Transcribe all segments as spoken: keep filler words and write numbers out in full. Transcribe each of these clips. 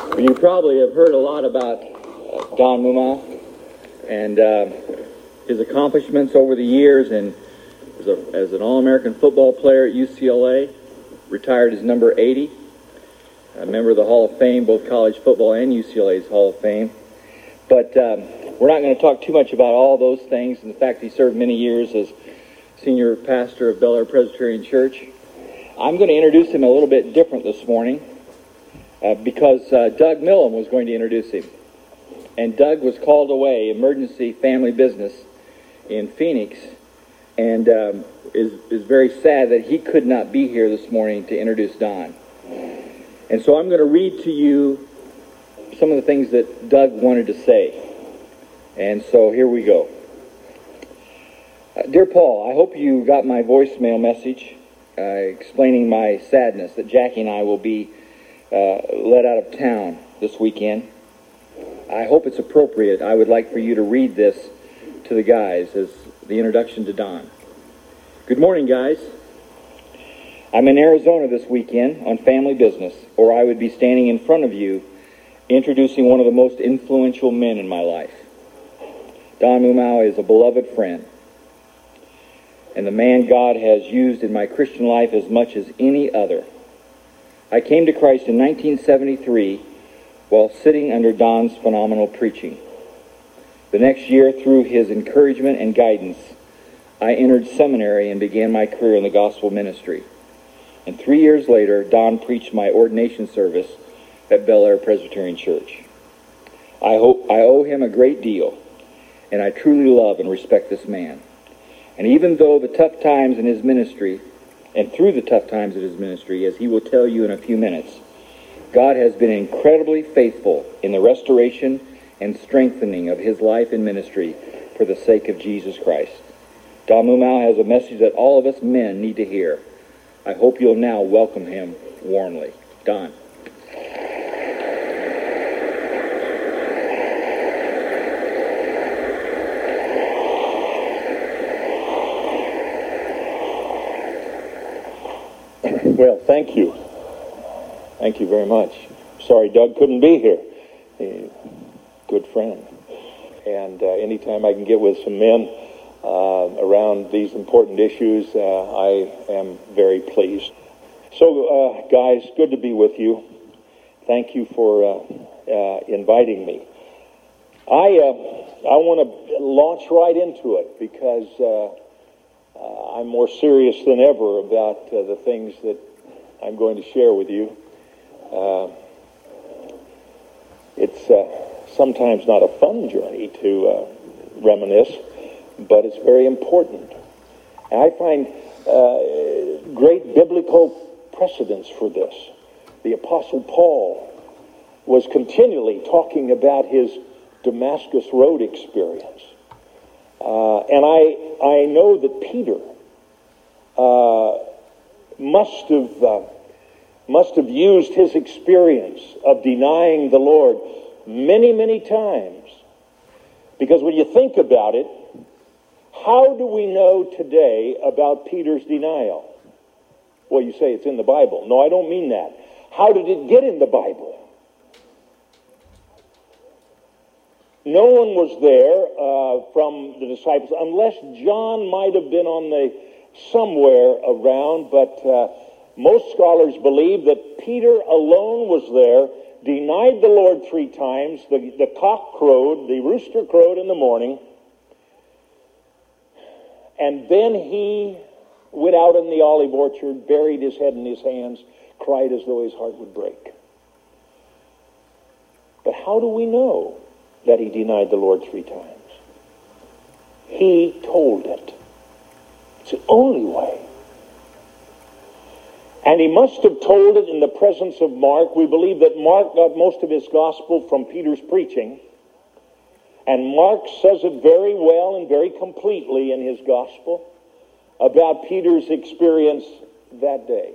You probably have heard a lot about uh, Don Mumau and uh, his accomplishments over the years, and as, a, as an All-American football player at U C L A, retired as number eighty, a member of the Hall of Fame, both college football and U C L A's Hall of Fame. But um, we're not going to talk too much about all those things, and the fact that he served many years as senior pastor of Bel Air Presbyterian Church. I'm going to introduce him a little bit different this morning. Uh, because uh, Doug Millam was going to introduce him. And Doug was called away, emergency family business in Phoenix, and um, is, is very sad that he could not be here this morning to introduce Don. And so I'm going to read to you some of the things that Doug wanted to say. And so here we go. Uh, Dear Paul, I hope you got my voicemail message uh, explaining my sadness that Jackie and I will be Uh, let out of town this weekend. I hope it's appropriate. I would like for you to read this to the guys as the introduction to Don. Good morning, guys. I'm in Arizona this weekend on family business, or I would be standing in front of you introducing one of the most influential men in my life. Don Mumau is a beloved friend and the man God has used in my Christian life as much as any other. I came to Christ in nineteen seventy-three while sitting under Don's phenomenal preaching. The next year, through his encouragement and guidance, I entered seminary and began my career in the gospel ministry. And three years later, Don preached my ordination service at Bel Air Presbyterian Church. I hope I owe him a great deal, and I truly love and respect this man. And even though the tough times in his ministry and through the tough times of his ministry, as he will tell you in a few minutes, God has been incredibly faithful in the restoration and strengthening of his life and ministry for the sake of Jesus Christ. Don Mumau has a message that all of us men need to hear. I hope you'll now welcome him warmly. Don. Well, thank you. Thank you very much. Sorry Doug couldn't be here. A good friend. And uh, anytime I can get with some men uh, around these important issues, uh, I am very pleased. So, uh, guys, good to be with you. Thank you for uh, uh, inviting me. I uh, I want to launch right into it because uh, uh, I'm more serious than ever about uh, the things that I'm going to share with you. Uh, it's uh, sometimes not a fun journey to uh, reminisce, but it's very important. And I find uh, great biblical precedence for this. The Apostle Paul was continually talking about his Damascus Road experience. Uh, and I, I know that Peter uh, must have uh, must have used his experience of denying the Lord many, many times. Because when you think about it, how do we know today about Peter's denial? Well, you say it's in the Bible. No, I don't mean that. How did it get in the Bible? No one was there uh, from the disciples, unless John might have been on the somewhere around, but uh, most scholars believe that Peter alone was there, denied the Lord three times, the, the cock crowed, the rooster crowed in the morning, and then he went out in the olive orchard, buried his head in his hands, cried as though his heart would break. But how do we know that he denied the Lord three times? He told it. It's the only way. And he must have told it in the presence of Mark. We believe that Mark got most of his gospel from Peter's preaching. And Mark says it very well and very completely in his gospel about Peter's experience that day.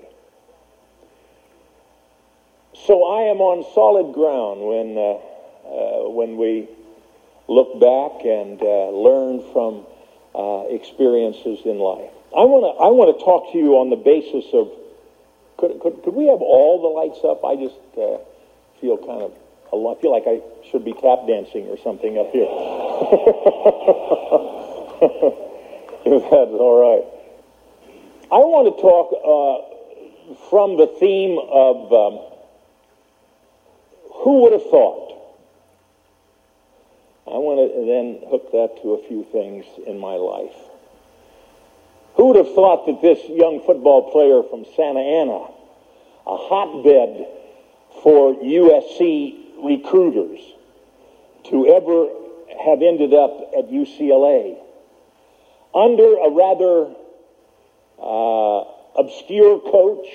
So I am on solid ground when uh, uh, when we look back and uh, learn from uh, experiences in life. I want to I want to talk to you on the basis of could, could could we have all the lights up? I just uh, feel kind of a lot. I feel like I should be tap dancing or something up here. If that's all right. I want to talk uh, from the theme of um, who would have thought. I want to then hook that to a few things in my life. Who would have thought that this young football player from Santa Ana, a hotbed for U S C recruiters, to ever have ended up at U C L A under a rather uh, obscure coach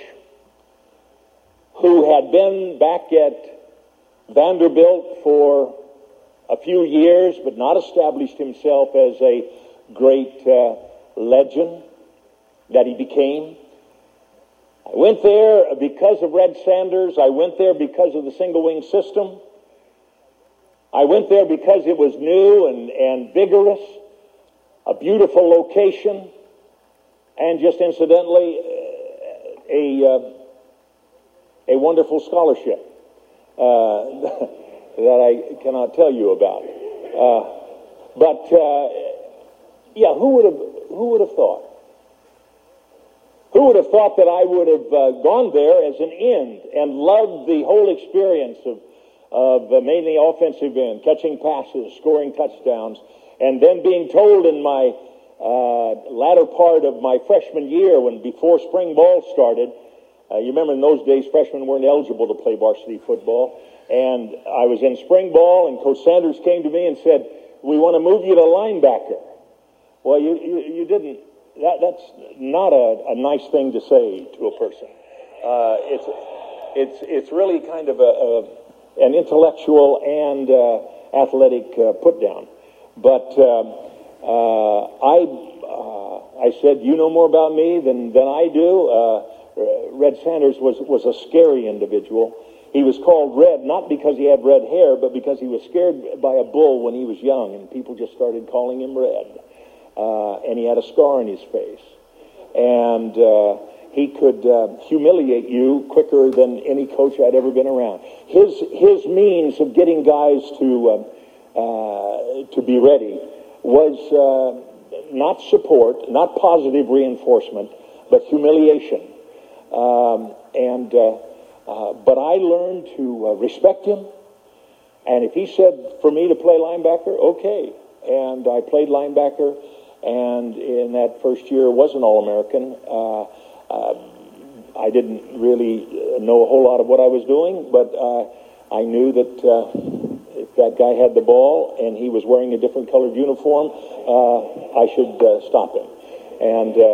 who had been back at Vanderbilt for a few years, but not established himself as a great uh, legend that he became. I went there because of Red Sanders. I went there because of the single wing system. I went there because it was new and, and vigorous, a beautiful location, and just incidentally, a, uh, a wonderful scholarship. Uh, that I cannot tell you about. Uh, but, uh, yeah, who would have who would have thought? Who would have thought that I would have uh, gone there as an end and loved the whole experience of, of uh, mainly offensive end, catching passes, scoring touchdowns, and then being told in my uh, latter part of my freshman year, when before spring ball started, uh, you remember in those days freshmen weren't eligible to play varsity football, and I was in spring ball, and Coach Sanders came to me and said, "We want to move you to linebacker." Well, you you, you didn't. That that's not a, a nice thing to say to a person. Uh, it's it's it's really kind of a, a an intellectual and uh, athletic uh, put down. But um, uh, I uh, I said, "You know more about me than than I do." Uh, Red Sanders was was a scary individual. He was called Red, not because he had red hair, but because he was scared by a bull when he was young, and people just started calling him Red. Uh, and he had a scar on his face. And uh, he could uh, humiliate you quicker than any coach I'd ever been around. His his means of getting guys to uh, uh, to be ready was uh, not support, not positive reinforcement, but humiliation. Um, and uh, Uh, but I learned to uh, respect him, and if he said for me to play linebacker, okay. And I played linebacker, and in that first year was an All-American. Uh, uh, I didn't really know a whole lot of what I was doing, but uh, I knew that uh, if that guy had the ball and he was wearing a different colored uniform, uh, I should uh, stop him. And uh,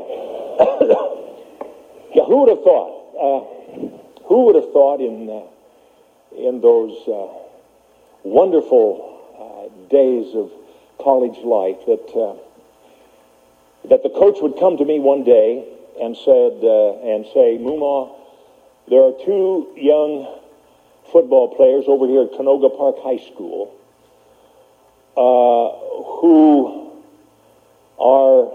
yeah, who would have thought? Uh, Who would have thought in uh, in those uh, wonderful uh, days of college life that uh, that the coach would come to me one day and said uh, and say, "Muma, there are two young football players over here at Canoga Park High School uh, who are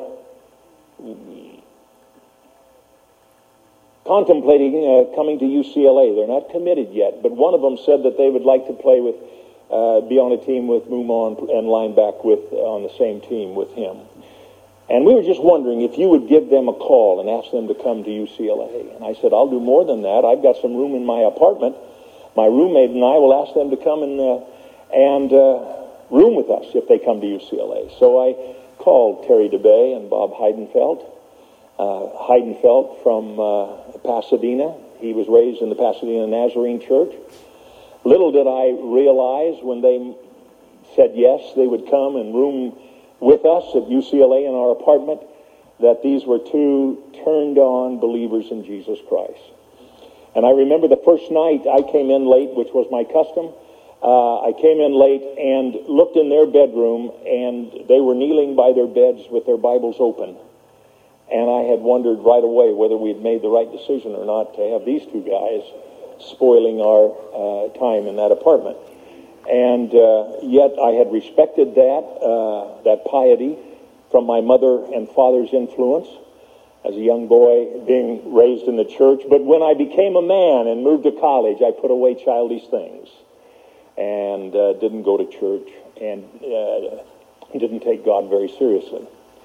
contemplating uh, coming to U C L A. They're not committed yet, but one of them said that they would like to play with, uh, be on a team with Muma and, and line back with uh, on the same team with him. And we were just wondering if you would give them a call and ask them to come to U C L A. And I said, I'll do more than that. I've got some room in my apartment. My roommate and I will ask them to come and uh, and uh, room with us if they come to U C L A. So I called Terry DeBay and Bob Heidenfeld. Uh, Heidenfeld from uh, Pasadena. He was raised in the Pasadena Nazarene Church. Little did I realize when they said yes, they would come and room with us at U C L A in our apartment, that these were two turned-on believers in Jesus Christ. And I remember the first night I came in late, which was my custom. Uh, I came in late and looked in their bedroom, and they were kneeling by their beds with their Bibles open. And I had wondered right away whether we'd made the right decision or not to have these two guys spoiling our uh, time in that apartment. And uh, yet I had respected that, uh, that piety from my mother and father's influence as a young boy being raised in the church. But when I became a man and moved to college, I put away childish things. and uh, didn't go to church, and uh, didn't take God very seriously.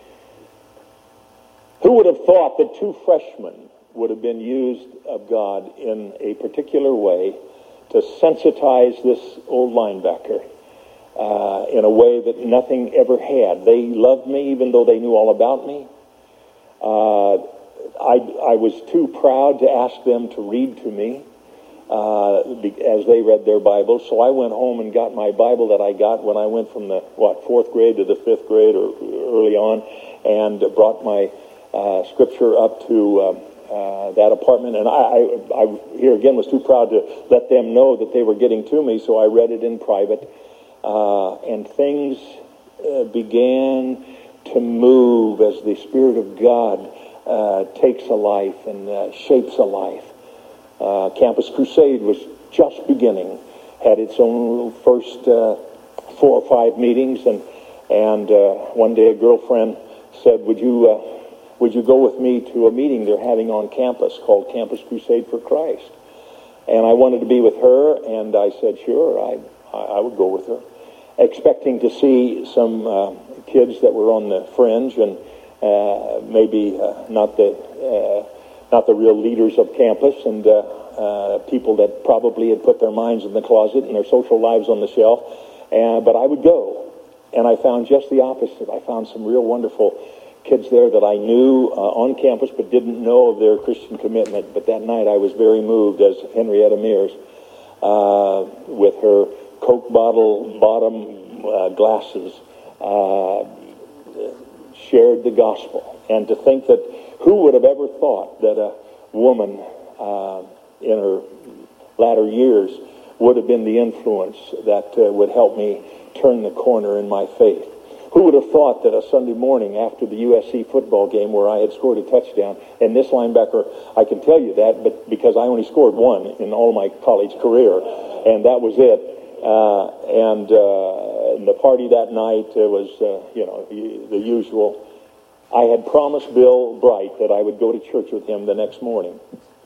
Who would have thought that two freshmen would have been used of God in a particular way to sensitize this old linebacker uh, in a way that nothing ever had? They loved me even though they knew all about me. Uh, I, I was too proud to ask them to read to me uh, as they read their Bibles, so I went home and got my Bible that I got when I went from the, what, fourth grade to the fifth grade or early on, and brought my uh, scripture up to uh, uh, that apartment. And I, I, I, here again, was too proud to let them know that they were getting to me, so I read it in private. Uh, and things uh, began to move as the Spirit of God uh, takes a life and uh, shapes a life. Uh, Campus Crusade was just beginning, had its own first uh, four or five meetings, and and uh, one day a girlfriend said, "Would you uh, would you go with me to a meeting they're having on campus called Campus Crusade for Christ?" And I wanted to be with her, and I said, "Sure, I I would go with her," expecting to see some uh, kids that were on the fringe and uh, maybe uh, not the. Uh, not the real leaders of campus, and uh, uh, people that probably had put their minds in the closet and their social lives on the shelf. Uh, but I would go, and I found just the opposite. I found some real wonderful kids there that I knew uh, on campus but didn't know of their Christian commitment. But that night I was very moved as Henrietta Mears, uh, with her Coke bottle bottom uh, glasses, uh, shared the gospel. And to think that who would have ever thought that a woman uh, in her latter years would have been the influence that uh, would help me turn the corner in my faith? Who would have thought that a Sunday morning after the U S C football game where I had scored a touchdown, and this linebacker, I can tell you that, but because I only scored one in all my college career, and that was it. Uh, and, uh, and the party that night uh, was, uh, you know, the usual. I had promised Bill Bright that I would go to church with him the next morning.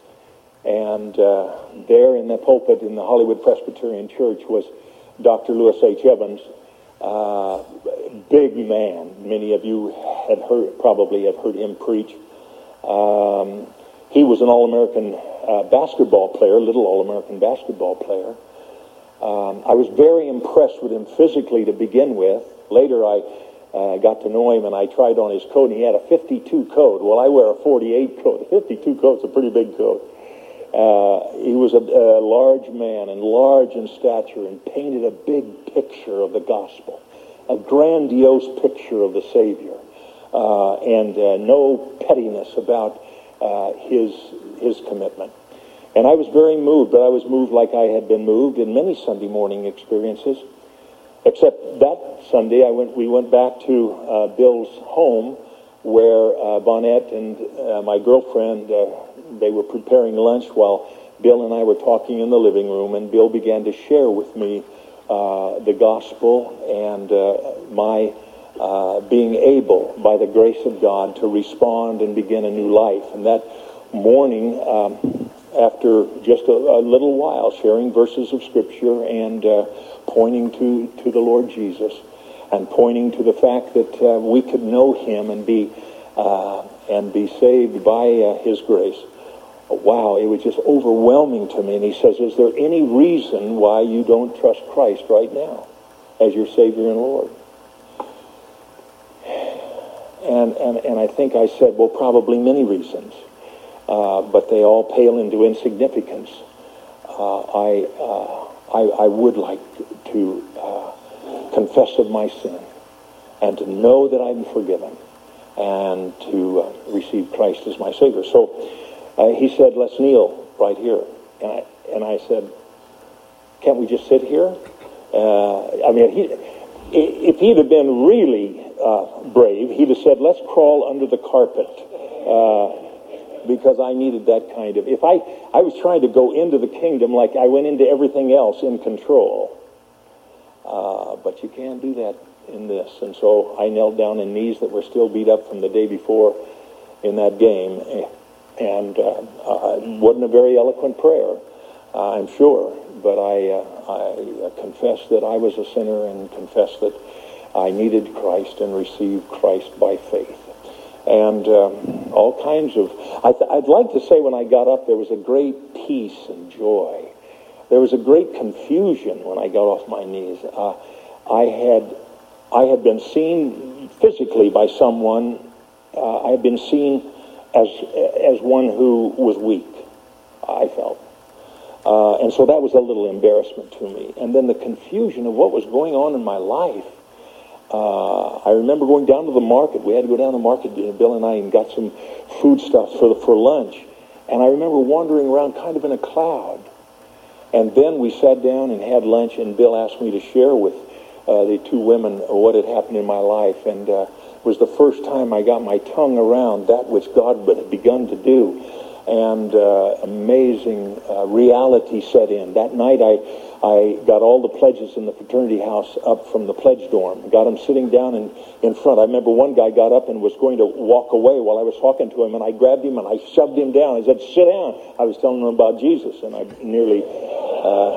And uh, there in the pulpit in the Hollywood Presbyterian Church was Doctor Lewis H. Evans, uh, big man. Many of you had heard, probably have heard him preach. Um, he was an All-American uh, basketball player, little All-American basketball player. Um, I was very impressed with him physically to begin with. Later I uh, got to know him, and I tried on his coat, and he had a fifty-two coat. Well, I wear a forty-eight coat. A fifty-two coat's a pretty big coat. Uh, he was a, a large man and large in stature and painted a big picture of the gospel, a grandiose picture of the Savior, uh, and uh, no pettiness about uh, his his commitment. And I was very moved, but I was moved like I had been moved in many Sunday morning experiences. Except that Sunday, I went. we went back to uh, Bill's home, where uh, Bonnet and uh, my girlfriend, uh, they were preparing lunch while Bill and I were talking in the living room, and Bill began to share with me uh, the gospel and uh, my uh, being able, by the grace of God, to respond and begin a new life. And that morning, um, after just a, a little while sharing verses of Scripture and uh, pointing to, to the Lord Jesus and pointing to the fact that uh, we could know Him and be uh, and be saved by uh, His grace, wow, it was just overwhelming to me. And he says, is there any reason why you don't trust Christ right now as your Savior and Lord? And, and, and I think I said, well, probably many reasons. Uh, but they all pale into insignificance. Uh, I, uh, I I would like to uh, confess of my sin and to know that I'm forgiven and to uh, receive Christ as my Savior. So uh, he said, let's kneel right here. And I, and I said, can't we just sit here? Uh, I mean, he, if he'd have been really uh, brave, he'd have said, let's crawl under the carpet. Uh, because I needed that kind of... If I, I was trying to go into the kingdom like I went into everything else in control. Uh, but you can't do that in this. And so I knelt down in knees that were still beat up from the day before in that game. And uh, uh, it wasn't a very eloquent prayer, uh, I'm sure. but I, uh, I confessed that I was a sinner and confessed that I needed Christ and received Christ by faith. And um, all kinds of, I th- I'd like to say when I got up there was a great peace and joy. There was a great confusion when I got off my knees. Uh, I had I had been seen physically by someone. Uh, I had been seen as as one who was weak, I felt. Uh, and so that was a little embarrassment to me. And then the confusion of what was going on in my life. Uh, I remember going down to the market. We had to go down to the market, Bill and I, and got some foodstuffs for, for lunch. And I remember wandering around kind of in a cloud. And then we sat down and had lunch, and Bill asked me to share with uh, the two women what had happened in my life. And uh, it was the first time I got my tongue around that which God had begun to do. And uh, amazing uh, reality set in. That night I, I got all the pledges in the fraternity house up from the pledge dorm. Got them sitting down in, in front. I remember one guy got up and was going to walk away while I was talking to him, and I grabbed him and I shoved him down. I said, "Sit down." I was telling him about Jesus, and I nearly... Uh,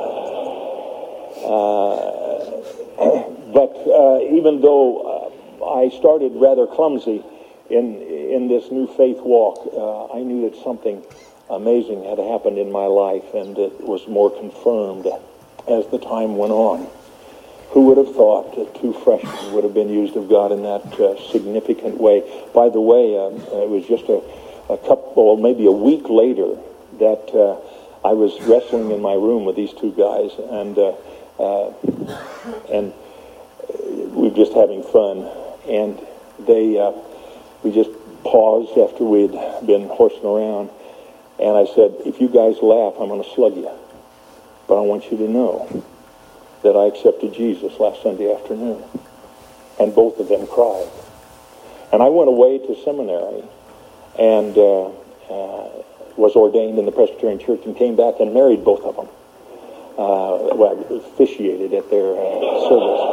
uh, but uh, even though uh, I started rather clumsy in in this new faith walk, uh, I knew that something amazing had happened in my life, and it was more confirmed as the time went on. Who would have thought that two freshmen would have been used of God in that uh, significant way? By the way, uh, it was just a, a couple, maybe a week later, that uh, I was wrestling in my room with these two guys, and uh, uh, and we were just having fun, and they uh, we just paused after we'd been horsing around, and I said, "If you guys laugh, I'm going to slug you. But I want you to know that I accepted Jesus last Sunday afternoon." And both of them cried. And I went away to seminary and uh, uh, was ordained in the Presbyterian Church and came back and married both of them. Uh, well, I officiated at their uh, service.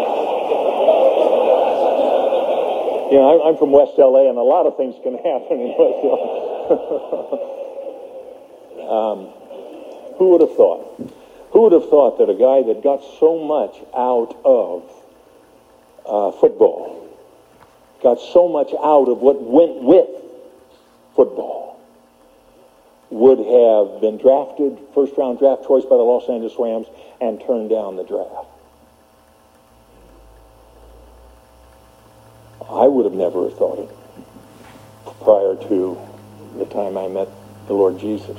You know, I'm from West L A, and a lot of things can happen in West L A. um, who would have thought? Who would have thought that a guy that got so much out of uh, football, got so much out of what went with football, would have been drafted, first round draft choice by the Los Angeles Rams, and turned down the draft? I would have never thought it prior to the time I met the Lord Jesus.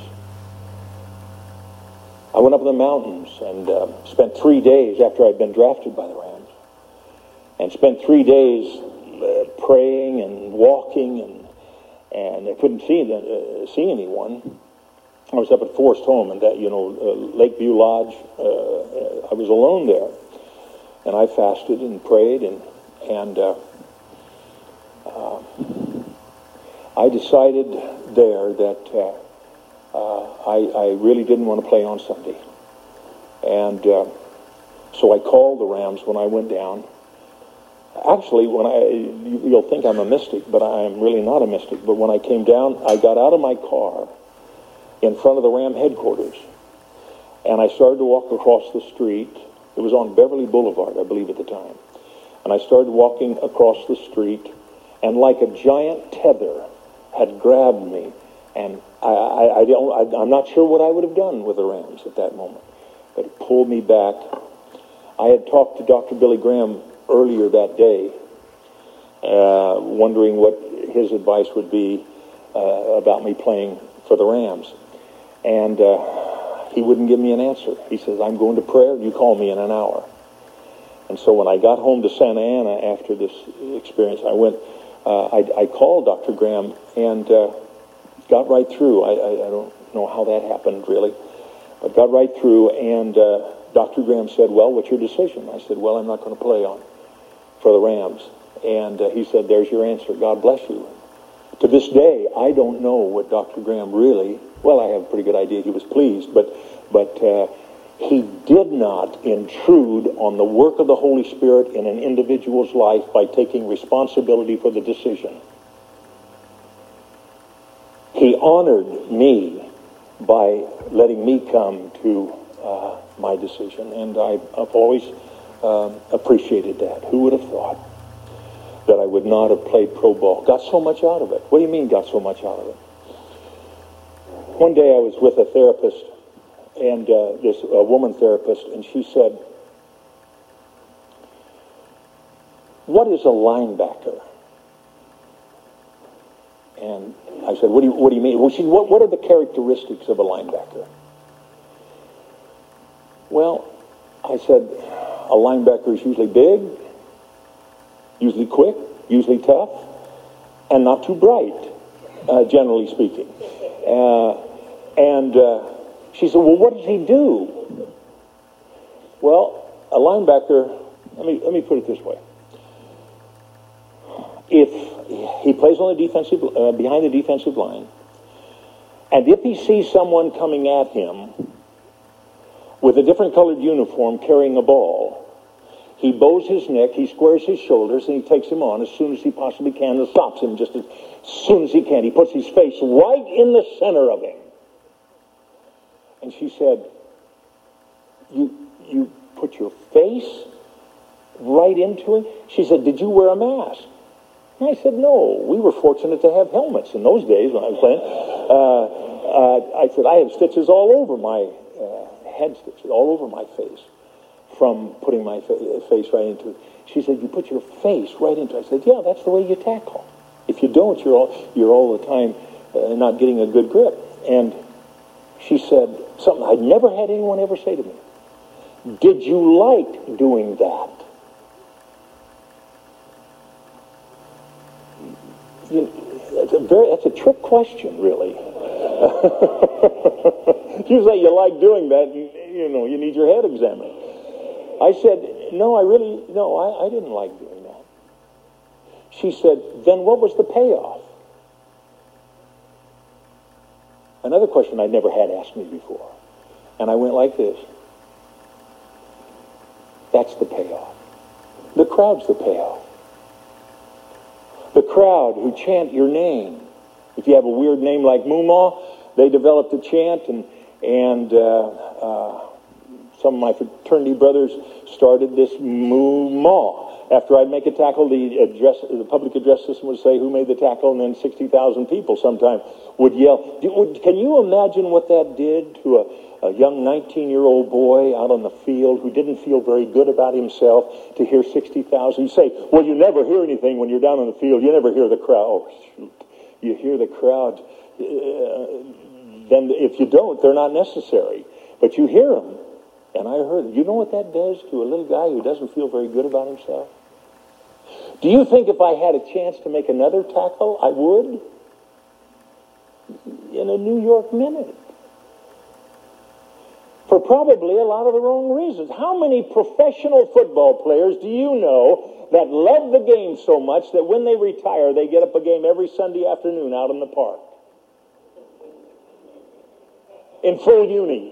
I went up in the mountains and uh, spent three days after I'd been drafted by the Rams, and spent three days uh, praying and walking, and and I couldn't see uh, see anyone. I was up at Forest Home, and that you know uh, Lakeview Lodge. Uh, I was alone there, and I fasted and prayed, and and uh, uh, I decided there that. Uh, Uh, I, I really didn't want to play on Sunday. And uh, so I called the Rams when I went down. Actually, when I, you'll think I'm a mystic, but I am really not a mystic. But when I came down, I got out of my car in front of the Ram headquarters, and I started to walk across the street. It was on Beverly Boulevard, I believe, at the time. And I started walking across the street, and like a giant tether had grabbed me. And I, I, I don't, I, I'm not sure what I would have done with the Rams at that moment, but it pulled me back. I had talked to Doctor Billy Graham earlier that day, uh, wondering what his advice would be uh, about me playing for the Rams. And uh, he wouldn't give me an answer. He says, "I'm going to prayer. You call me in an hour." And so when I got home to Santa Ana after this experience, I went, uh, I, I called Doctor Graham and uh, got right through. I, I, I don't know how that happened, really. But got right through, and uh, Doctor Graham said, "Well, what's your decision?" I said, "Well, I'm not going to play on for the Rams." And uh, he said, "There's your answer. God bless you." To this day, I don't know what Doctor Graham really, well, I have a pretty good idea he was pleased, but, but uh, he did not intrude on the work of the Holy Spirit in an individual's life by taking responsibility for the decision. He honored me by letting me come to uh, my decision, and I, I've always um, appreciated that. Who would have thought that I would not have played pro ball? Got so much out of it. What do you mean got so much out of it? One day I was with a therapist, and uh, this a woman therapist, and she said, "What is a linebacker?" And I said, what do you, what do you mean? Well, she, what, what are the characteristics of a linebacker? Well, I said, a linebacker is usually big, usually quick, usually tough, and not too bright, uh, generally speaking. Uh, and uh, she said, well, what does he do? Well, a linebacker, let me, let me put it this way. If he plays on the defensive, uh, behind the defensive line, and if he sees someone coming at him with a different colored uniform carrying a ball, he bows his neck, he squares his shoulders, and he takes him on as soon as he possibly can and stops him just as soon as he can. He puts his face right in the center of him. And she said, you, you put your face right into him? She said, did you wear a mask? And I said, no, we were fortunate to have helmets in those days when I was playing. Uh, uh, I said, I had stitches all over my, uh, head stitches all over my face from putting my fa- face right into it. She said, you put your face right into it. I said, yeah, that's the way you tackle. If you don't, you're all, you're all the time uh, not getting a good grip. And she said something I'd never had anyone ever say to me. Did you like doing that? You, that's a very that's a trick question, really. You say you like doing that, you, you know, you need your head examined. I said, no, I really, no, I, I didn't like doing that. She said, then what was the payoff? Another question I'd never had asked me before. And I went like this. That's the payoff. The crowd's the payoff. The crowd who chant your name. If you have a weird name like Moomaw, they developed a chant, and and uh, uh, some of my fraternity brothers started this Moomaw. After I'd make a tackle, the address, the public address system would say, who made the tackle, and then sixty thousand people sometime would yell. Can you imagine what that did to a a young nineteen-year-old boy out on the field who didn't feel very good about himself to hear sixty thousand? You say, well, you never hear anything when you're down on the field. You never hear the crowd. Oh, shoot. You hear the crowd. Uh, then if you don't, they're not necessary. But you hear them. And I heard, you know what that does to a little guy who doesn't feel very good about himself? Do you think if I had a chance to make another tackle, I would? In a New York minute. For probably a lot of the wrong reasons. How many professional football players do you know that love the game so much that when they retire, they get up a game every Sunday afternoon out in the park? In full uni.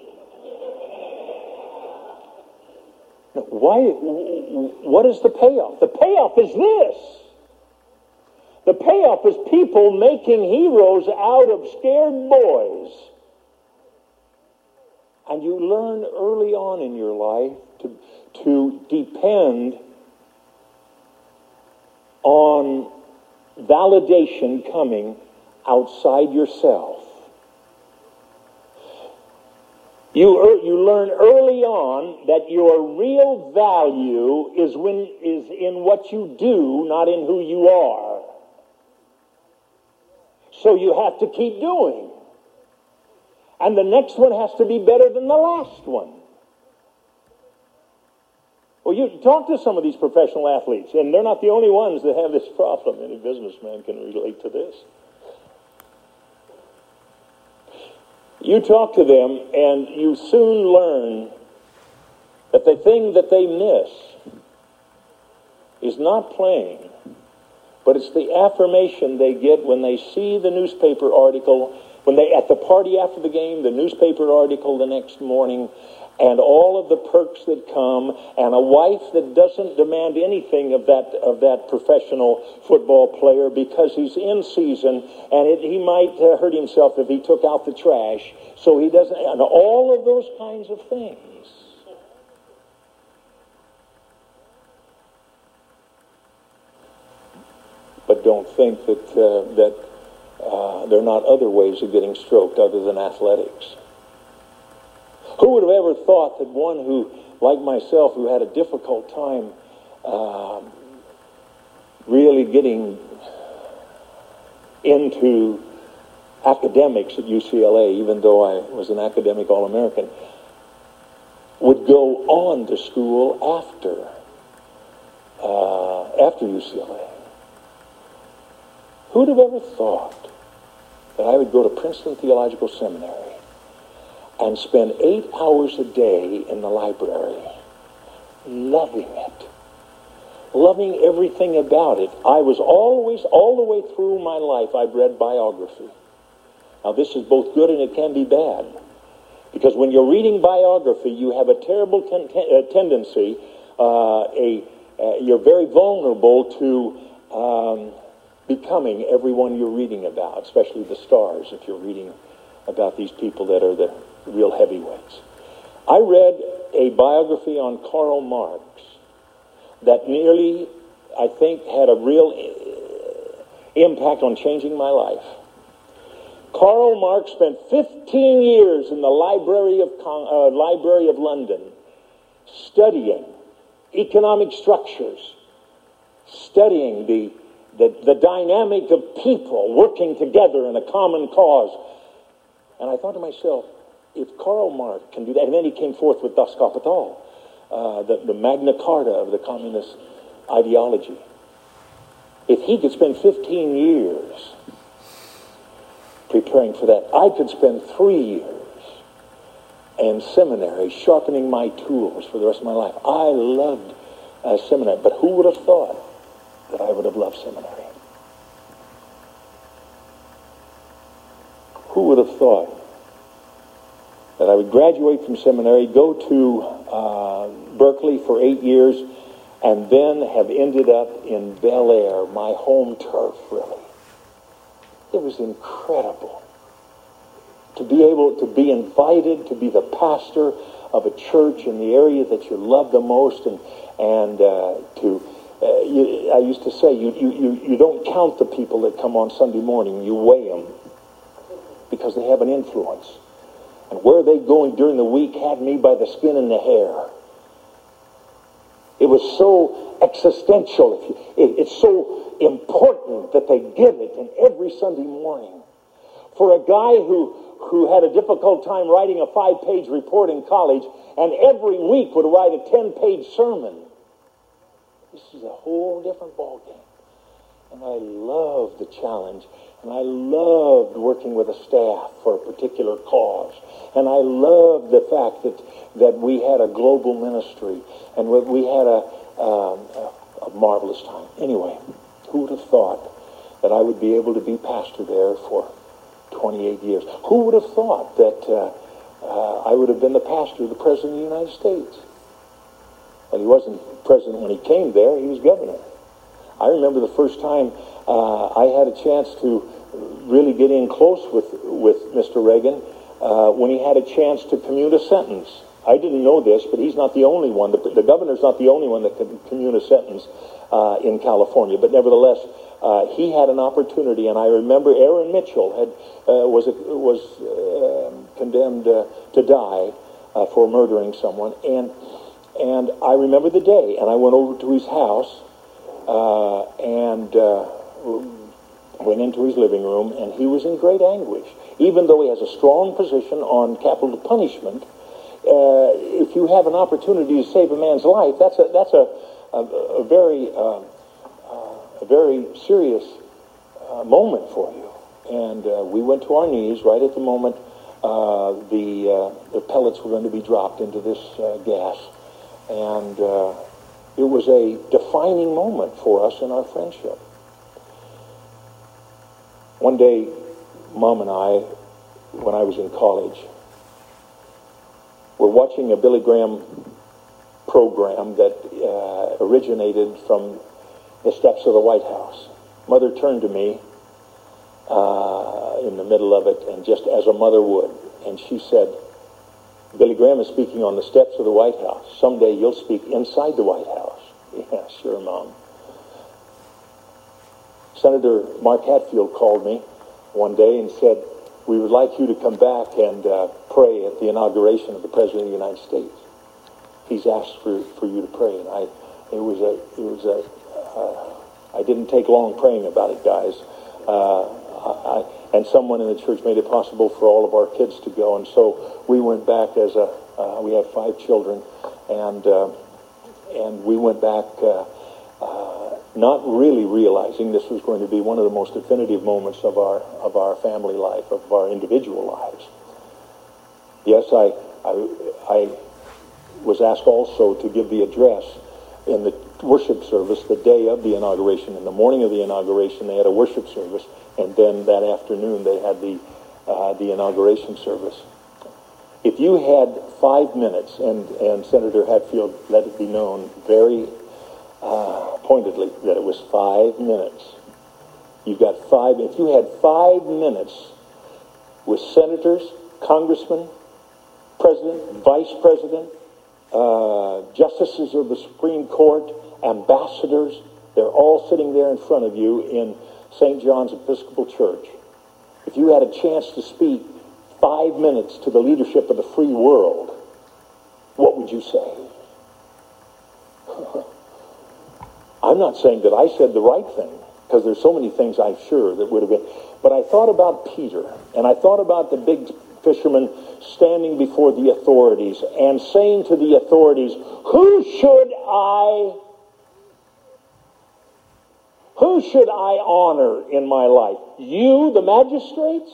Now, why? What is the payoff? The payoff is this. The payoff is people making heroes out of scared boys. And you learn early on in your life to, to depend on validation coming outside yourself. You, er, you learn early on that your real value is, when, is in what you do, not in who you are. So you have to keep doing. And the next one has to be better than the last one. Well, you talk to some of these professional athletes, and they're not the only ones that have this problem. Any businessman can relate to this. You talk to them, and you soon learn that the thing that they miss is not playing, but it's the affirmation they get when they see the newspaper article. When they, at the party after the game, the newspaper article the next morning, and all of the perks that come, and a wife that doesn't demand anything of that of that professional football player because he's in season, and it, he might uh, hurt himself if he took out the trash, so he doesn't, and all of those kinds of things. but don't think that, uh, that uh, there are not other ways of getting stroked other than athletics. Who would have ever thought that one who, like myself, who had a difficult time uh, really getting into academics at U C L A, even though I was an academic All-American, would go on to school after uh, after U C L A. Who'd have ever thought that I would go to Princeton Theological Seminary and spend eight hours a day in the library, loving it, loving everything about it. I was always, all the way through my life, I've read biography. Now, this is both good and it can be bad. Because when you're reading biography, you have a terrible ten- uh, tendency, uh, a, uh, you're very vulnerable to um, becoming everyone you're reading about, especially the stars, if you're reading about these people that are the real heavyweights. I read a biography on Karl Marx that nearly, I think, had a real impact on changing my life. Karl Marx spent fifteen years in the Library of Con- uh, Library of London studying economic structures, studying the, the, the dynamic of people working together in a common cause. And I thought to myself, if Karl Marx can do that, and then he came forth with Das Kapital, uh, the, the Magna Carta of the communist ideology. If he could spend fifteen years preparing for that, I could spend three years in seminary sharpening my tools for the rest of my life. I loved uh, seminary, but who would have thought that I would have loved seminary? Who would have thought that I would graduate from seminary, go to uh, Berkeley for eight years, and then have ended up in Bel Air, my home turf, really. It was incredible to be able to be invited to be the pastor of a church in the area that you love the most, and and uh, to uh, you, I used to say you, you you you don't count the people that come on Sunday morning, you weigh them because they have an influence. And where they going during the week had me by the skin and the hair. It was so existential. It, it's so important that they give it in every Sunday morning. For a guy who, who had a difficult time writing a five-page report in college and every week would write a ten-page sermon, this is a whole different ballgame. And I loved the challenge. And I loved working with a staff for a particular cause. And I loved the fact that, that we had a global ministry. And we had a, um, a, a marvelous time. Anyway, who would have thought that I would be able to be pastor there for twenty-eight years? Who would have thought that uh, uh, I would have been the pastor of the President of the United States? Well, he wasn't president when he came there. He was governor. I remember the first time uh, I had a chance to really get in close with, with Mister Reagan uh, when he had a chance to commute a sentence. I didn't know this, but he's not the only one. The, the governor's not the only one that can commute a sentence uh, in California. But nevertheless, uh, he had an opportunity, and I remember Aaron Mitchell had uh, was was uh, condemned uh, to die uh, for murdering someone, and and I remember the day, and I went over to his house uh, and uh, went into his living room, and he was in great anguish, even though he has a strong position on capital punishment. Uh, if you have an opportunity to save a man's life, that's a that's a a, a very uh, uh, a very serious uh, moment for you. And uh, we went to our knees right at the moment uh, the uh, the pellets were going to be dropped into this uh, gas, and uh, it was a defining moment for us in our friendship. One day, Mom and I, when I was in college, we're watching a Billy Graham program that uh, originated from the steps of the White House. Mother turned to me uh, in the middle of it, and just as a mother would, and she said, "Billy Graham is speaking on the steps of the White House. Someday you'll speak inside the White House." Yeah, sure, Mom. Senator Mark Hatfield called me one day and said, we would like you to come back and uh, pray at the inauguration of the President of the United States. He's asked for, for you to pray. And I, it was a, it was a, uh, I didn't take long praying about it, guys. Uh, I, and someone in the church made it possible for all of our kids to go. And so we went back as a, uh, we have five children, and, uh, and we went back uh, uh, not really realizing this was going to be one of the most definitive moments of our, of our family life, of our individual lives. Yes, I, I, I was asked also to give the address in the worship service the day of the inauguration. In the morning of the inauguration, they had a worship service, and then that afternoon they had the uh, the inauguration service. If you had five minutes, and, and Senator Hatfield let it be known very uh, pointedly that it was five minutes. You've got five, if you had five minutes with senators, congressmen, president, vice president, uh, justices of the Supreme Court, ambassadors, they're all sitting there in front of you in Saint John's Episcopal Church. If you had a chance to speak five minutes to the leadership of the free world, what would you say? I'm not saying that I said the right thing, because there's so many things I'm sure that would have been. But I thought about Peter, and I thought about the big fisherman standing before the authorities and saying to the authorities, who should I, who should I honor in my life? You, the magistrates?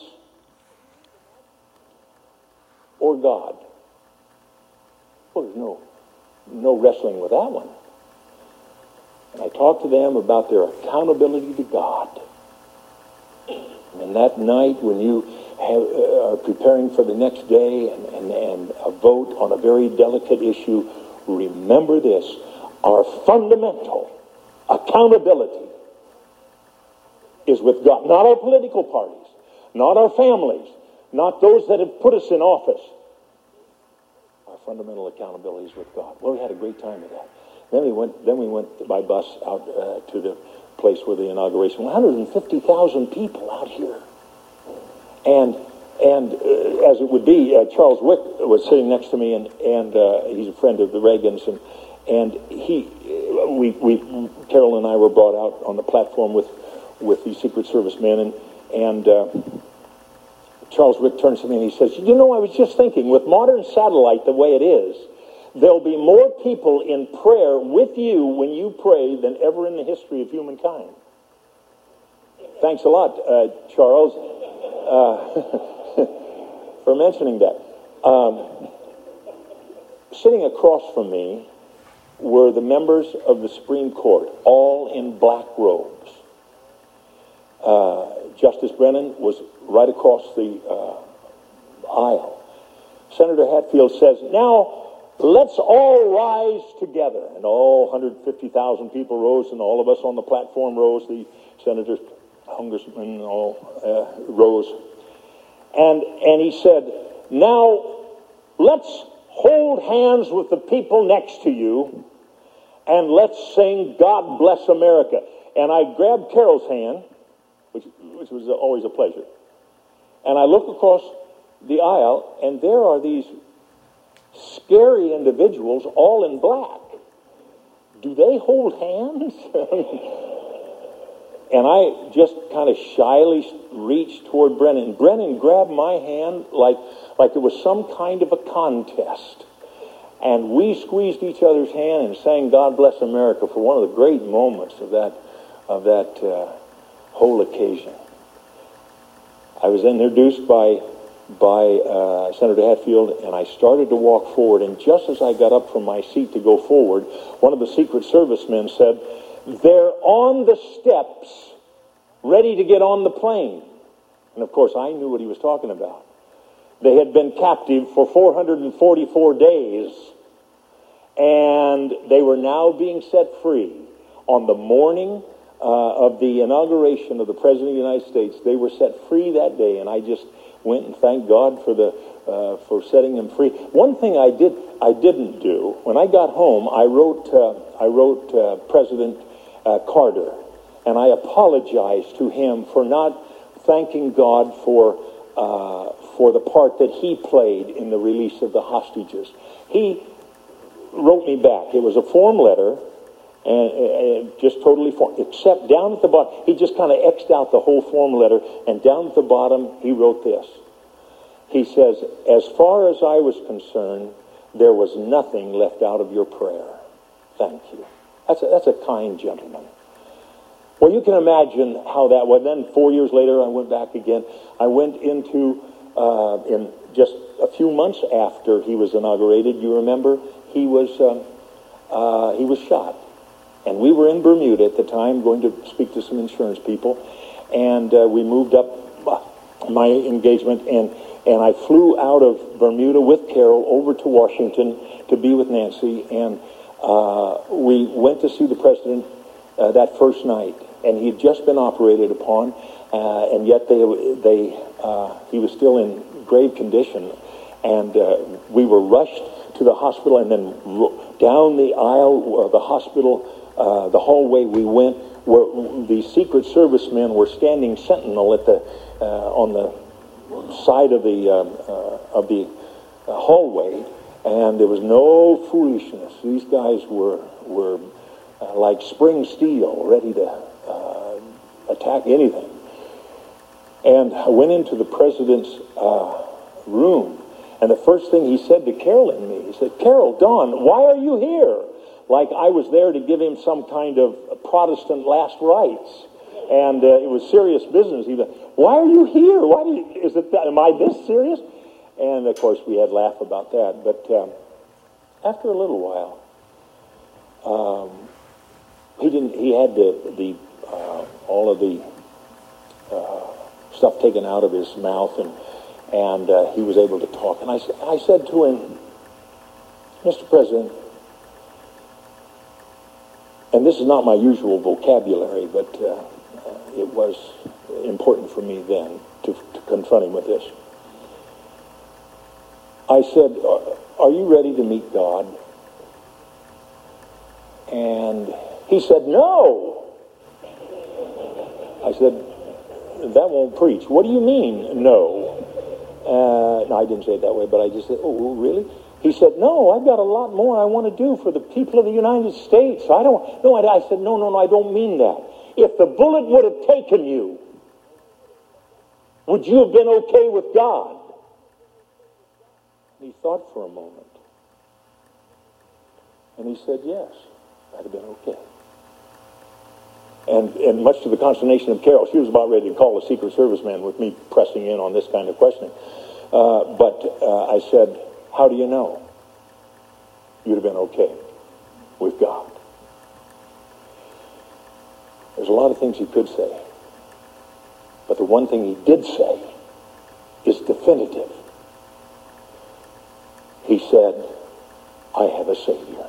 Or God? Well, there's no, no wrestling with that one. And I talked to them about their accountability to God. And that night when you have, uh, are preparing for the next day and, and, and a vote on a very delicate issue, remember this: our fundamental accountability is with God. Not our political parties, not our families, not those that have put us in office. Our fundamental accountability is with God. Well, we had a great time with that. Then we went. Then we went by bus out uh, to the place where the inauguration. one hundred fifty thousand people out here, and and uh, as it would be, uh, Charles Wick was sitting next to me, and and uh, he's a friend of the Reagans, and and he, we we Carol and I were brought out on the platform with with these Secret Service men, and and. Uh, Charles Wick turns to me and he says, you know, I was just thinking, with modern satellite the way it is, there'll be more people in prayer with you when you pray than ever in the history of humankind. Thanks a lot, uh, Charles, uh, for mentioning that. Um, sitting across from me were the members of the Supreme Court, all in black robes. Uh, Justice Brennan was right across the uh, aisle. Senator Hatfield says, now let's all rise together. And all one hundred fifty thousand people rose, and all of us on the platform rose. The senators, congressmen, all uh, rose. And, and he said, now let's hold hands with the people next to you, and let's sing God Bless America. And I grabbed Carol's hand, Which, which was always a pleasure. And I look across the aisle, and there are these scary individuals all in black. Do they hold hands? And I just kind of shyly reached toward Brennan. Brennan grabbed my hand like, like it was some kind of a contest. And we squeezed each other's hand and sang God Bless America for one of the great moments of that, of that uh, whole occasion. I was introduced by by uh, Senator Hatfield, and I started to walk forward, and just as I got up from my seat to go forward, one of the Secret Service men said, they're on the steps, ready to get on the plane. And of course, I knew what he was talking about. They had been captive for four hundred forty-four days, and they were now being set free on the morning Uh, of the inauguration of the President of the United States. They were set free that day, and I just went and thanked God for the uh, for setting them free. One thing I did I didn't do when I got home, I wrote uh, I wrote uh, President uh, Carter, And I apologize to him for not thanking God for uh, for the part that he played in the release of the hostages. He wrote me back. It was a form letter, and, and just totally form, except down at the bottom, he just kind of X'd out the whole form letter, and down at the bottom, he wrote this. He says, as far as I was concerned, there was nothing left out of your prayer. Thank you. That's a, that's a kind gentleman. Well, you can imagine how that was. Then four years later, I went back again. I went into, uh, in just a few months after he was inaugurated, you remember, he was, uh, uh, he was shot. And we were in Bermuda at the time, going to speak to some insurance people. And uh, we moved up my engagement, and, and I flew out of Bermuda with Carol over to Washington to be with Nancy. And uh, we went to see the president uh, that first night. And he had just been operated upon, uh, and yet they, they, uh, he was still in grave condition. And uh, we were rushed to the hospital, and then down the aisle of the hospital, uh, the hallway we went, where the Secret Service men were standing sentinel at the uh, on the side of the uh, uh, of the uh, hallway, and there was no foolishness. These guys were were uh, like spring steel, ready to Uh, attack anything. And I went into the president's uh, room, and the first thing he said to Carol and me, he said, Carol, Don, why are you here? Like I was there to give him some kind of Protestant last rites. And uh, it was serious business. He said, why are you here? Why do you, is it that, am I this serious? And of course we had laugh about that. But um, after a little while, um, he didn't. He had the the Uh, all of the uh, stuff taken out of his mouth, and and uh, he was able to talk. And I, I said to him, Mister President, and this is not my usual vocabulary, but uh, it was important for me then to, to confront him with this. I said, are you ready to meet God? And he said, no. I said, that won't preach. What do you mean, no? Uh, no, I didn't say it that way, but I just said, oh, really? He said, no, I've got a lot more I want to do for the people of the United States. I don't, no, I, I said, no, no, no, I don't mean that. If the bullet would have taken you, would you have been okay with God? And he thought for a moment. And he said, yes, I'd have been okay. And, and much to the consternation of Carol, she was about ready to call the Secret Service man with me pressing in on this kind of questioning. Uh, but uh, I said, how do you know? You'd have been okay with God. There's a lot of things he could say. But the one thing he did say is definitive. He said, I have a Savior.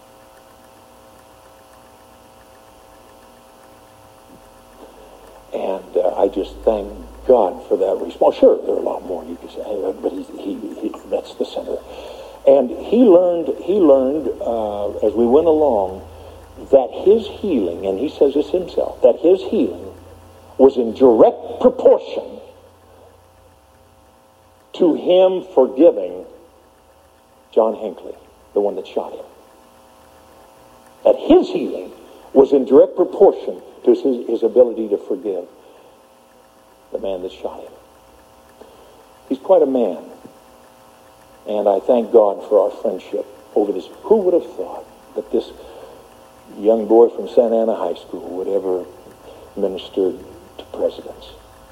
And uh, I just thank God for that response. Sure, there are a lot more you could say, but he, he, he, that's the center. And he learned, he learned uh, as we went along, that his healing, and he says this himself, that his healing was in direct proportion to him forgiving John Hinckley, the one that shot him. That his healing was in direct proportion to his, his ability to forgive the man that shot him. He's quite a man. And I thank God for our friendship over this. Who would have thought that this young boy from Santa Ana High School would ever minister to presidents?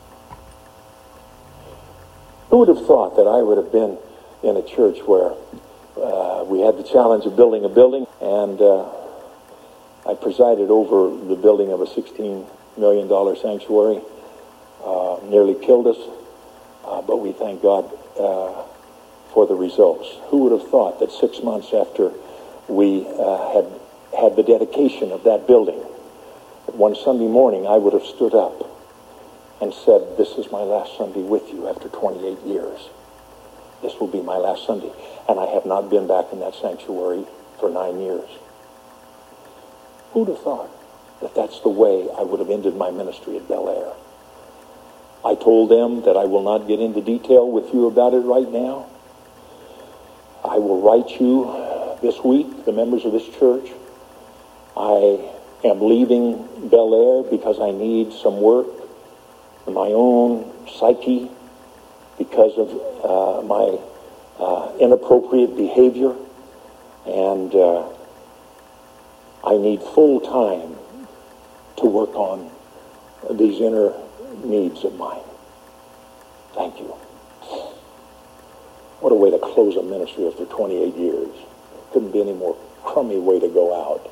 Who would have thought that I would have been in a church where uh, we had the challenge of building a building, and uh, I presided over the building of a sixteen million dollars sanctuary. Uh, nearly killed us, uh, but we thank God uh, for the results. Who would have thought that six months after we uh, had had the dedication of that building, that one Sunday morning I would have stood up and said, this is my last Sunday with you after twenty-eight years. This will be my last Sunday. And I have not been back in that sanctuary for nine years. Who'd have thought? that that's the way I would have ended my ministry at Bel Air. I told them that I will not get into detail with you about it right now. I will write you this week, the members of this church. I am leaving Bel Air because I need some work in my own psyche because of uh, my uh, inappropriate behavior, and uh, I need full time to work on these inner needs of mine. Thank you. What a way to close a ministry after twenty-eight years. Couldn't be any more crummy way to go out.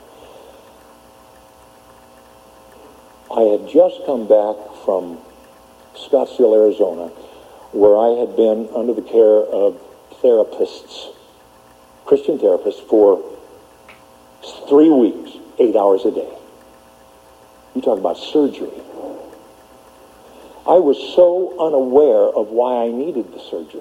I had just come back from Scottsdale, Arizona, where I had been under the care of therapists, Christian therapists, for three weeks, eight hours a day. You talk about surgery. I was so unaware of why I needed the surgery.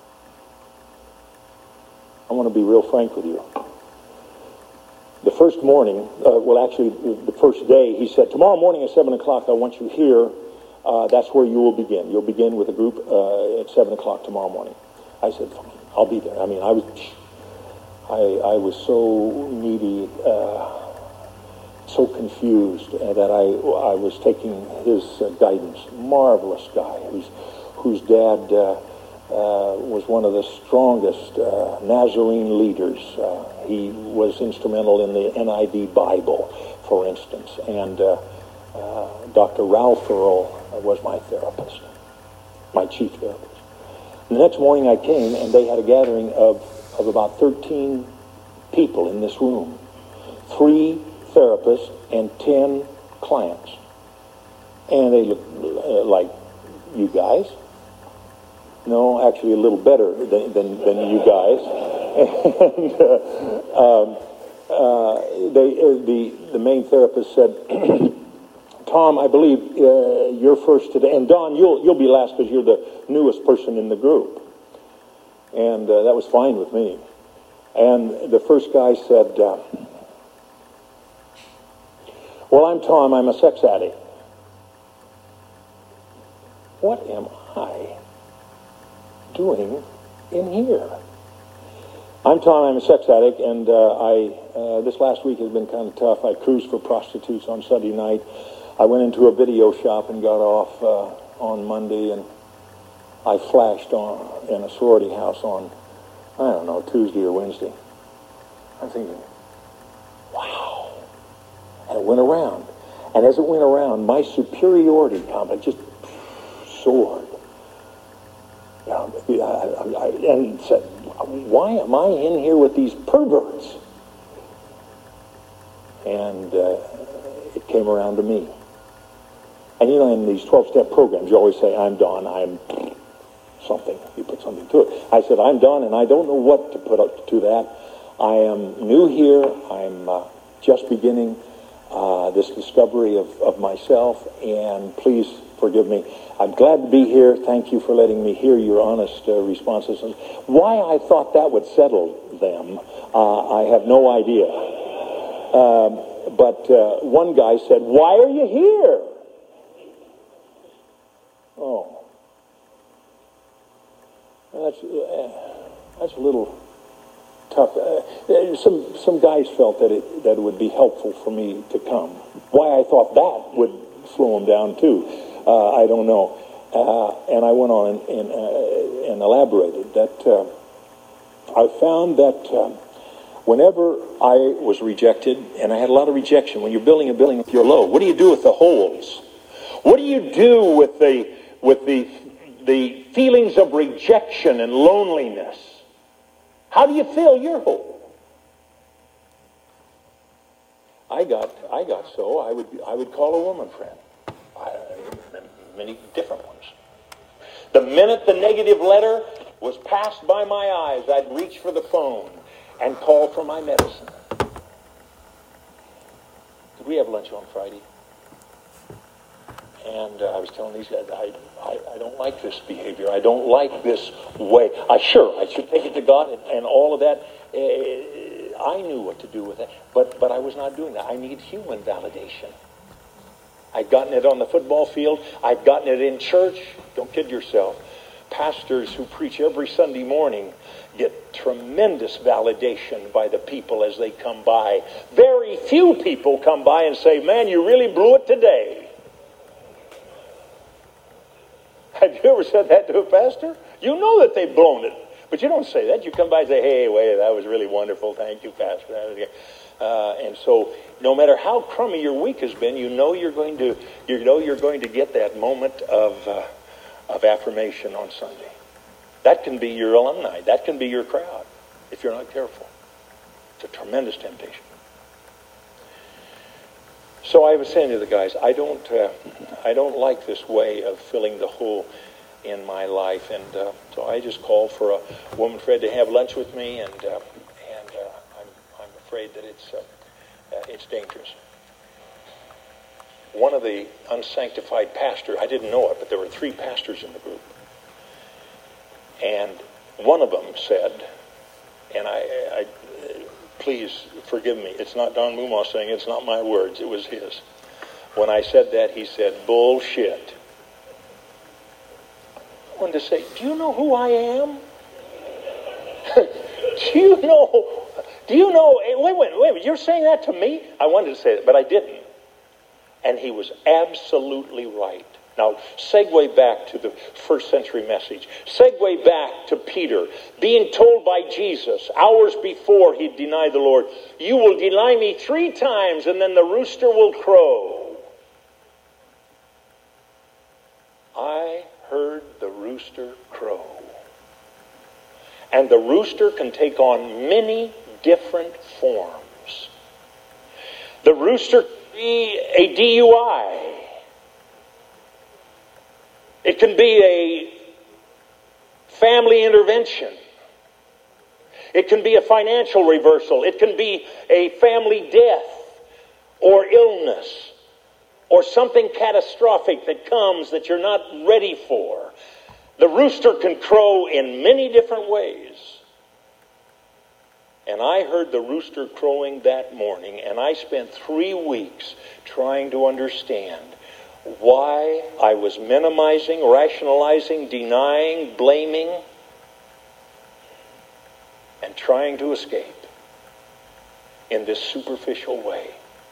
I want to be real frank with you. The first morning, uh, well actually the first day, he said, tomorrow morning at seven o'clock I want you here. Uh, that's where you will begin. You'll begin with a group uh, at seven o'clock tomorrow morning. I said, fine, I'll be there. I mean, I was, I, I was so needy, uh, so confused uh, that I, I was taking his uh, guidance. Marvelous guy, whose, whose dad uh, uh, was one of the strongest uh, Nazarene leaders. Uh, he was instrumental in the N I V Bible, for instance, and uh, uh, Doctor Ralph Earl was my therapist, my chief therapist. The next morning I came, and they had a gathering of, of about thirteen people in this room. Three therapists and ten clients. And they look uh, like you guys. No, actually a little better than, than, than you guys. and uh, um, uh, they, uh, the, the main therapist said, Tom, I believe uh, you're first today. And Don, you'll, you'll be last because you're the newest person in the group. And uh, that was fine with me. And the first guy said, uh, well, I'm Tom, I'm a sex addict. What am I doing in here? I'm Tom, I'm a sex addict, and uh, I uh, this last week has been kind of tough. I cruised for prostitutes on Sunday night. I went into a video shop and got off uh, on Monday, and I flashed on in a sorority house on, I don't know, Tuesday or Wednesday. I'm thinking, wow. And it went around. And as it went around, my superiority complex just soared. You know, I, I, and said, why am I in here with these perverts? And uh, it came around to me. And you know, in these twelve-step programs, you always say, I'm Don, I'm something. You put something to it. I said, I'm Don, and I don't know what to put up to that. I am new here. I'm uh, just beginning uh, this discovery of, of myself, and please forgive me. I'm glad to be here. Thank you for letting me hear your honest uh, responses. Why I thought that would settle them, uh, I have no idea. Um, but uh, one guy said, why are you here? Oh. That's, uh, that's a little tough. Uh, some some guys felt that it that it would be helpful for me to come. Why I thought that would slow them down too, uh, I don't know. Uh, and I went on and and, uh, and elaborated that uh, I found that uh, whenever I was rejected, and I had a lot of rejection. When you're building a building with your load, what do you do with the holes? What do you do with the with the the feelings of rejection and loneliness? How do you fill your hole? I got, I got so I would, I would call a woman friend, I, many different ones. The minute the negative letter was passed by my eyes, I'd reach for the phone and call for my medicine. Did we have lunch on Friday? And uh, I was telling these guys, I, I, I don't like this behavior. I don't like this way. I sure, I should take it to God and, and all of that. Uh, I knew what to do with it, but but I was not doing that. I need human validation. I'd gotten it on the football field. I'd gotten it in church. Don't kid yourself. Pastors who preach every Sunday morning get tremendous validation by the people as they come by. Very few people come by and say, man, you really blew it today. Have you ever said that to a pastor? You know that they've blown it, but you don't say that. You come by and say, hey, wait, that was really wonderful. Thank you, Pastor. Uh, and so no matter how crummy your week has been, you know you're going to, you know you're going to get that moment of, uh, of affirmation on Sunday. That can be your alumni. That can be your crowd if you're not careful. It's a tremendous temptation. So I was saying to the guys, I don't, uh, I don't like this way of filling the hole in my life, and uh, so I just called for a woman friend to have lunch with me, and uh, and uh, I'm I'm afraid that it's uh, uh, it's dangerous. One of the unsanctified pastors, I didn't know it, but there were three pastors in the group, and one of them said, and I, I please forgive me, it's not Don Mumaw saying, it's not my words, it was his. When I said that, he said, bullshit. I wanted to say, do you know who I am? do you know, do you know, wait, wait, wait, wait, you're saying that to me? I wanted to say that, but I didn't. And he was absolutely right. Now, segue back to the first century message. Segue back to Peter, being told by Jesus, hours before he denied the Lord, you will deny me three times and then the rooster will crow. I heard the rooster crow. And the rooster can take on many different forms. The rooster can be a D U I. It can be a family intervention. It can be a financial reversal. It can be a family death or illness or something catastrophic that comes that you're not ready for. The rooster can crow in many different ways. And I heard the rooster crowing that morning, and I spent three weeks trying to understand why I was minimizing, rationalizing, denying, blaming, and trying to escape in this superficial way.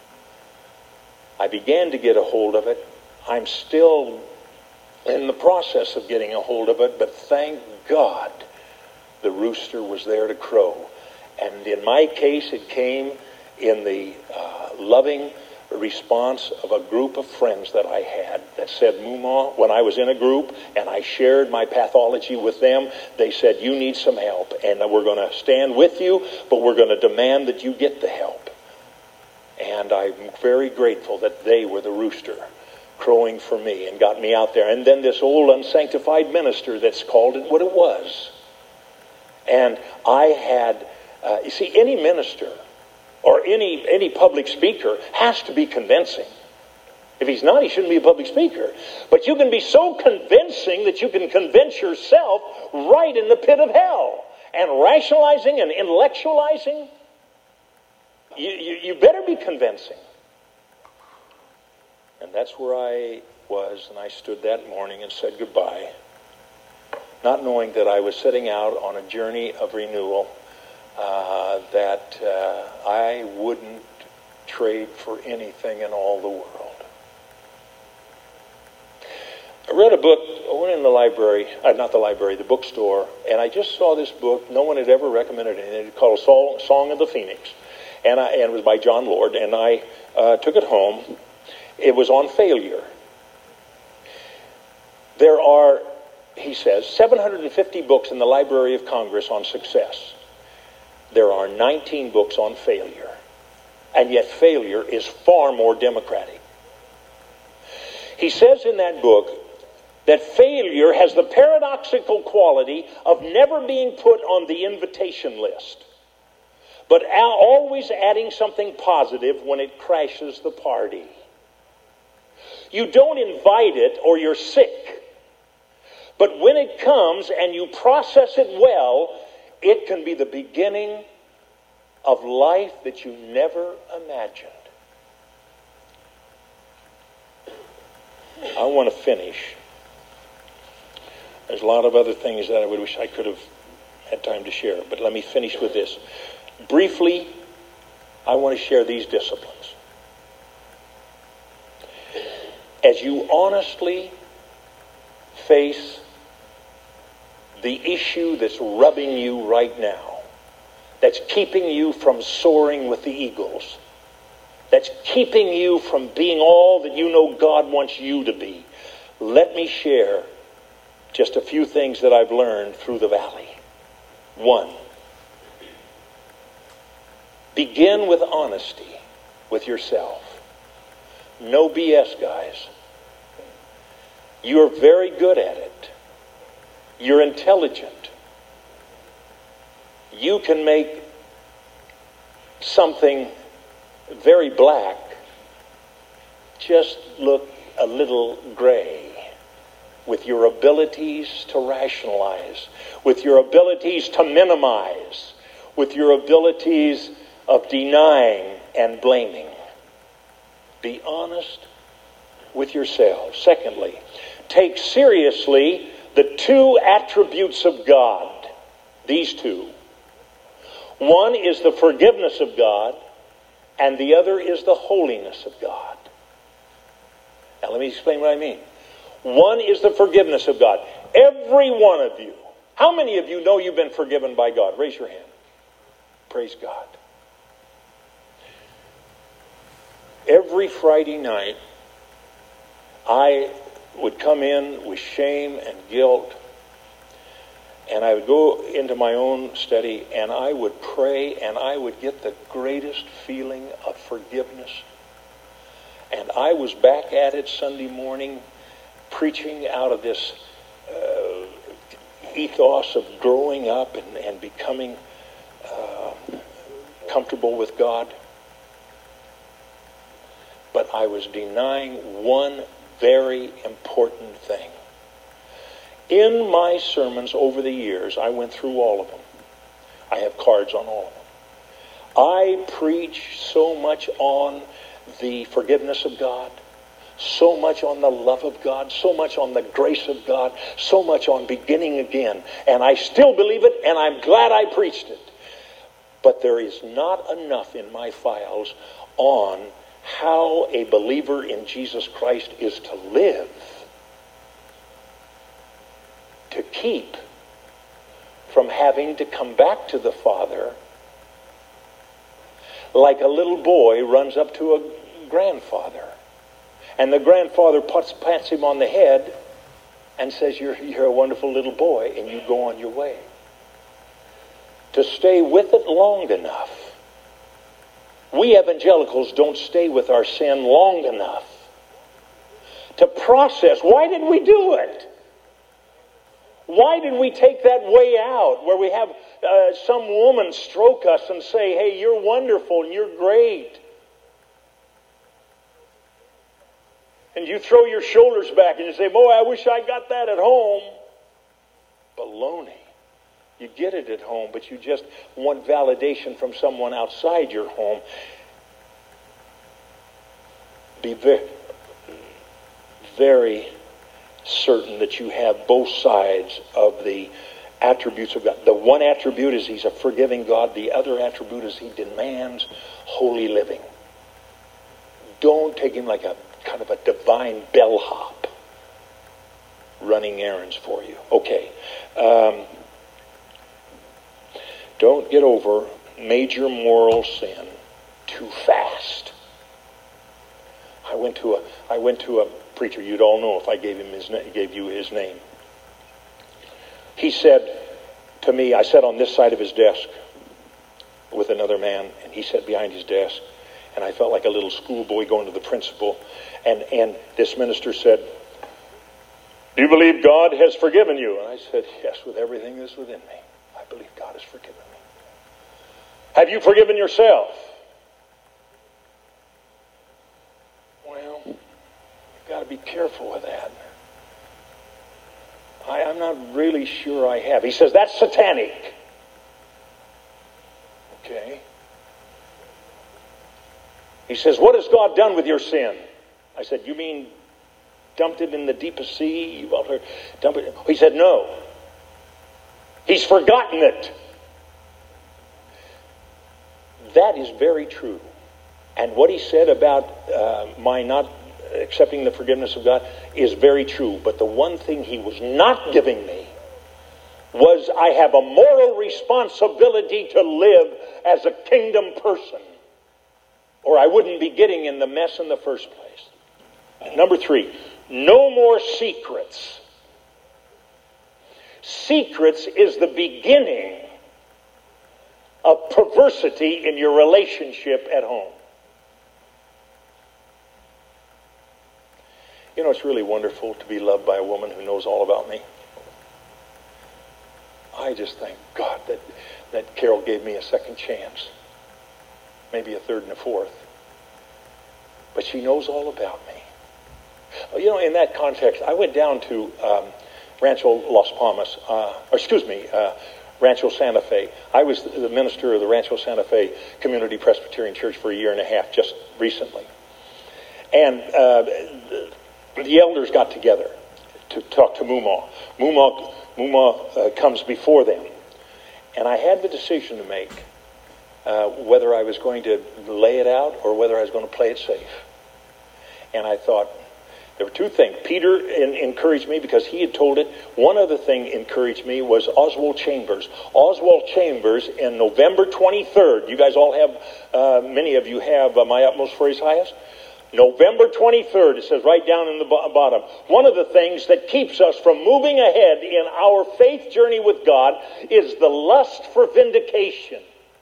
I began to get a hold of it. I'm still in the process of getting a hold of it, but thank God the rooster was there to crow. And in my case, it came in the uh, loving response of a group of friends that I had that said, Mumaw, when I was in a group and I shared my pathology with them, they said, you need some help, and we're going to stand with you, but we're going to demand that you get the help. And I'm very grateful that they were the rooster crowing for me and got me out there. And then this old unsanctified minister that's called it what it was. And I had, uh, you see, any minister or any any public speaker has to be convincing. If he's not, he shouldn't be a public speaker. But you can be so convincing that you can convince yourself right in the pit of hell. And rationalizing and intellectualizing, you, you, you better be convincing. And that's where I was, and I stood that morning and said goodbye, not knowing that I was setting out on a journey of renewal Uh, that uh, I wouldn't trade for anything in all the world. I read a book, I went in the library, uh, not the library, the bookstore, and I just saw this book. No one had ever recommended it. It's called Song of the Phoenix, and, I, and it was by John Lord, and I uh, took it home. It was on failure. There are, he says, seven hundred fifty books in the Library of Congress on success. There are nineteen books on failure, and yet failure is far more democratic. He says in that book that failure has the paradoxical quality of never being put on the invitation list, but always adding something positive when it crashes the party. You don't invite it or you're sick, but when it comes and you process it well, it can be the beginning of life that you never imagined. I want to finish. There's a lot of other things that I would wish I could have had time to share, but let me finish with this. Briefly, I want to share these disciplines. As you honestly face the issue that's rubbing you right now, that's keeping you from soaring with the eagles, that's keeping you from being all that you know God wants you to be, let me share just a few things that I've learned through the valley. One, begin with honesty with yourself. No B S, guys. You're very good at it. You're intelligent. You can make something very black just look a little gray with your abilities to rationalize, with your abilities to minimize, with your abilities of denying and blaming. Be honest with yourselves. Secondly, take seriously the two attributes of God. These two. One is the forgiveness of God, and the other is the holiness of God. Now let me explain what I mean. One is the forgiveness of God. Every one of you. How many of you know you've been forgiven by God? Raise your hand. Praise God. Every Friday night, I would come in with shame and guilt, and I would go into my own study, and I would pray, and I would get the greatest feeling of forgiveness. And I was back at it Sunday morning, preaching out of this uh, ethos of growing up and, and becoming uh, comfortable with God. But I was denying one very important thing. In my sermons over the years, I went through all of them. I have cards on all of them. I preach so much on the forgiveness of God, so much on the love of God, so much on the grace of God, so much on beginning again. And I still believe it, and I'm glad I preached it. But there is not enough in my files on how a believer in Jesus Christ is to live, to keep from having to come back to the Father like a little boy runs up to a grandfather, and the grandfather pats, pats him on the head and says, you're, you're a wonderful little boy, and you go on your way. To stay with it long enough. We evangelicals don't stay with our sin long enough to process. Why did we do it? Why did we take that way out where we have uh, some woman stroke us and say, hey, you're wonderful and you're great? And you throw your shoulders back and you say, boy, I wish I got that at home. Baloney. You get it at home, but you just want validation from someone outside your home. Be very, very certain that you have both sides of the attributes of God. The one attribute is He's a forgiving God. The other attribute is He demands holy living. Don't take Him like a kind of a divine bellhop running errands for you. Okay. Um, Don't get over major moral sin too fast. I went to a I went to a preacher. You'd all know if I gave him his name, gave you his name. He said to me, I sat on this side of his desk with another man, and he sat behind his desk, and I felt like a little schoolboy going to the principal, and and this minister said, "Do you believe God has forgiven you?" And I said, "Yes, with everything that's within me. I believe God has forgiven me." "Have you forgiven yourself?" Well, you've got to be careful with that. I, I'm not really sure I have. He says, "That's satanic." Okay. He says, "What has God done with your sin?" I said, "You mean dumped it in the deepest sea. You want her dump it? He said, no. He's forgotten it. That is very true. And what he said about uh, my not accepting the forgiveness of God is very true. But the one thing he was not giving me was I have a moral responsibility to live as a kingdom person, or I wouldn't be getting in the mess in the first place. Number three, no more secrets. Secrets is the beginning of perversity in your relationship at home. You know, it's really wonderful to be loved by a woman who knows all about me. I just thank God that, that Carol gave me a second chance. Maybe a third and a fourth. But she knows all about me. You know, in that context, I went down to um, Rancho Las Palmas, uh, or excuse me, uh, Rancho Santa Fe. I was the minister of the Rancho Santa Fe Community Presbyterian Church for a year and a half, just recently. And uh, the elders got together to talk to Muma. Muma, Muma uh, comes before them. And I had the decision to make uh, whether I was going to lay it out or whether I was going to play it safe. And I thought, there were two things. Peter in, encouraged me because he had told it. One other thing encouraged me was Oswald Chambers. Oswald Chambers in November twenty-third. You guys all have, uh, many of you have uh, My Utmost for His Highest. November twenty-third, it says right down in the bo- bottom. One of the things that keeps us from moving ahead in our faith journey with God is the lust for vindication.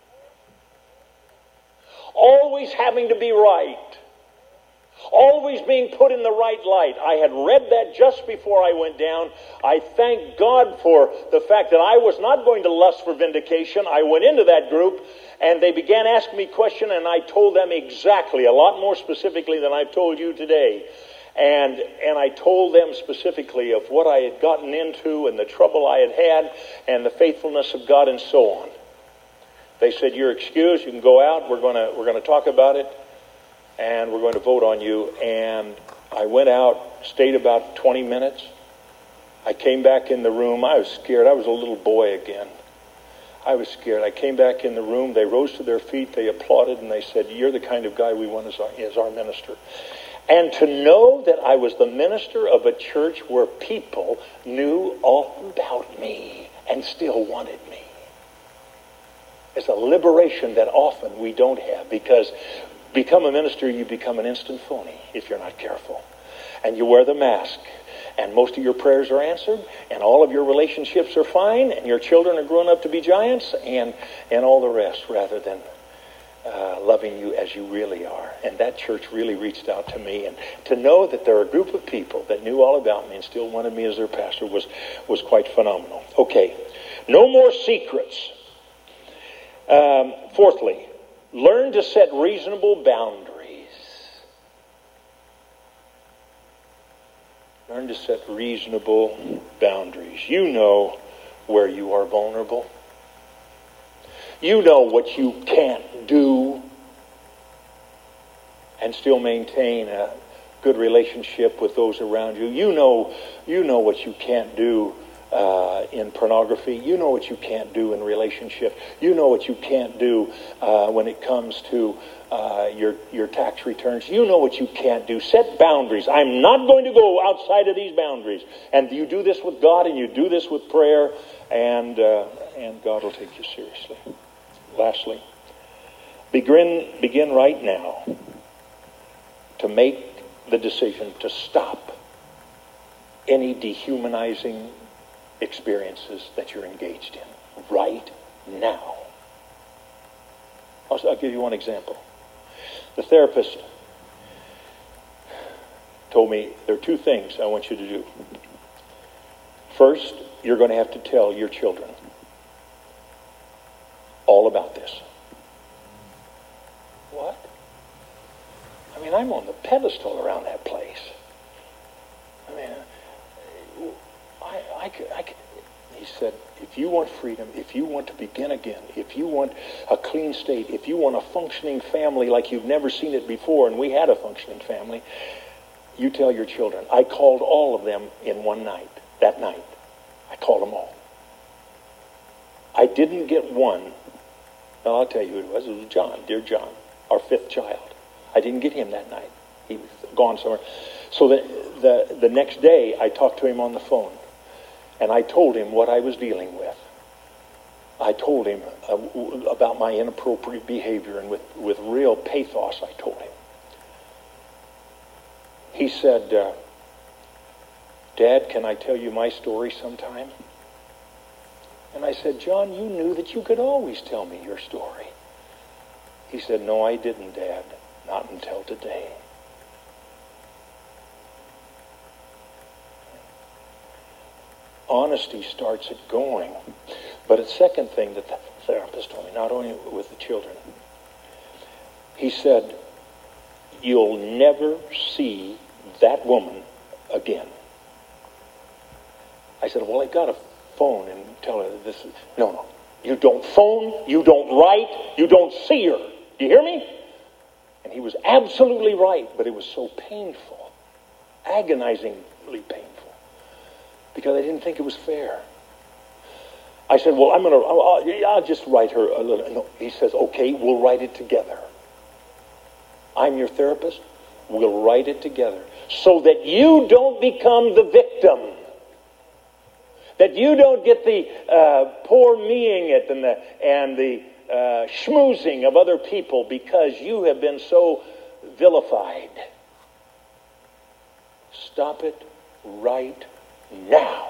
Always having to be right. Always being put in the right light. I had read that just before I went down. I thank God for the fact that I was not going to lust for vindication. I went into that group and they began asking me questions, and I told them exactly, a lot more specifically than I've told you today. And and I told them specifically of what I had gotten into and the trouble I had had and the faithfulness of God and so on. They said, you're excused, you can go out, we're gonna we're gonna talk about it. And we're going to vote on you. And I went out, stayed about twenty minutes. I came back in the room. I was scared. I was a little boy again. I was scared. I came back in the room. They rose to their feet. They applauded, and they said, you're the kind of guy we want as our, as our minister. And to know that I was the minister of a church where people knew all about me and still wanted me. It's a liberation that often we don't have, because become a minister, you become an instant phony if you're not careful. And you wear the mask. And most of your prayers are answered. And all of your relationships are fine. And your children are grown up to be giants. And, and all the rest, rather than uh, loving you as you really are. And that church really reached out to me. And to know that there are a group of people that knew all about me and still wanted me as their pastor was, was quite phenomenal. Okay. No more secrets. Um, fourthly, learn to set reasonable boundaries. Learn to set reasonable boundaries. You know where you are vulnerable. You know what you can't do and still maintain a good relationship with those around you. You know, you know what you can't do Uh, in pornography. You know what you can't do in relationship. You know what you can't do uh, when it comes to uh, your your tax returns. You know what you can't do. Set boundaries. I'm not going to go outside of these boundaries. And you do this with God, and you do this with prayer, and uh, and God will take you seriously. Lastly, begin begin right now to make the decision to stop any dehumanizing experiences that you're engaged in right now. I'll, I'll give you one example. The therapist told me there are two things I want you to do. First, you're going to have to tell your children all about this. What? I mean, I'm on the pedestal around that place. I mean, I, I, could, I could, he said, if you want freedom, if you want to begin again, if you want a clean state, if you want a functioning family like you've never seen it before, and we had a functioning family, You tell your children. I called all of them in one night. That night. I called them all. I didn't get one. Well, I'll tell you who it was. It was John, dear John, our fifth child. I didn't get him that night. He was gone somewhere. So the, the, the next day, I talked to him on the phone. And I told him what I was dealing with. I told him uh, about my inappropriate behavior, and with, with real pathos, I told him. He said, uh, Dad, can I tell you my story sometime? And I said, John, you knew that you could always tell me your story. He said, no, I didn't, Dad. Not until today. Honesty starts it going. But a second thing that the therapist told me, not only with the children, he said, you'll never see that woman again. I said, well, I got a phone and tell her this is... No, no. You don't phone, you don't write, you don't see her. Do you hear me? And he was absolutely right, but it was so painful. Agonizingly painful. Because I didn't think it was fair. I said, well, I'm going to... I'll, I'll just write her a little... No. He says, okay, we'll write it together. I'm your therapist. We'll write it together. So that you don't become the victim. That you don't get the uh, poor meing it and the, and the uh, schmoozing of other people because you have been so vilified. Stop it right now.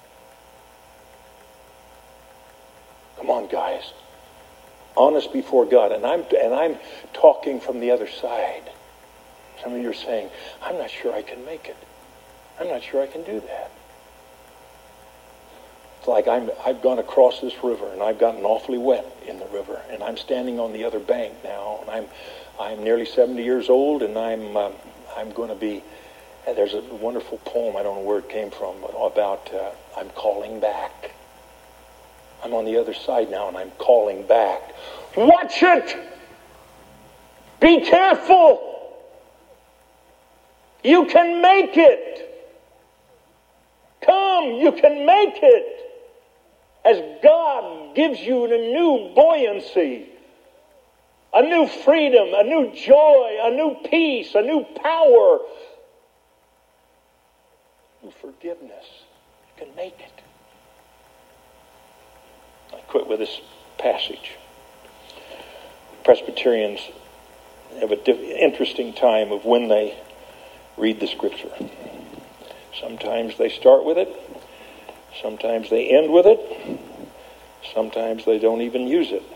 Come on, guys. Honest before God. And I'm, and I'm talking from the other side. Some of you are saying, I'm not sure I can make it. I'm not sure I can do that. It's like I'm, I've gone across this river and I've gotten awfully wet in the river. And I'm standing on the other bank now. And I'm, I'm nearly seventy years old, and I'm, um, I'm going to be... There's a wonderful poem, I don't know where it came from, about uh, I'm calling back. I'm on the other side now, and I'm calling back. Watch it! Be careful! You can make it! Come, you can make it! As God gives you a new buoyancy, a new freedom, a new joy, a new peace, a new power, new forgiveness. You can make it. I quit with this passage. Presbyterians have an interesting time of when they read the scripture. Sometimes they start with it. Sometimes they end with it. Sometimes they don't even use it.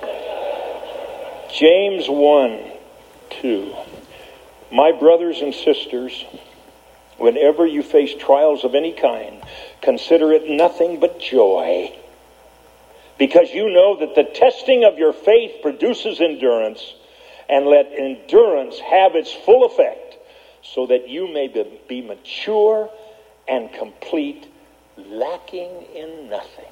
James one, two. My brothers and sisters, whenever you face trials of any kind, consider it nothing but joy, because you know that the testing of your faith produces endurance, and let endurance have its full effect, so that you may be mature and complete, lacking in nothing.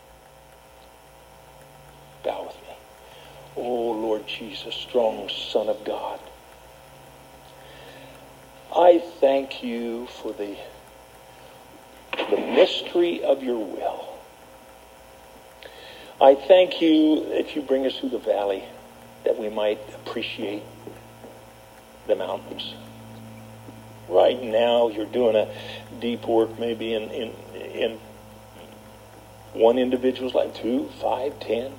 Bow with me. Oh, Lord Jesus, strong Son of God, I thank you for the, the mystery of your will. I thank you that you bring us through the valley, that we might appreciate the mountains. Right now, you're doing a deep work maybe in, in, in one individual's life, two, five, ten.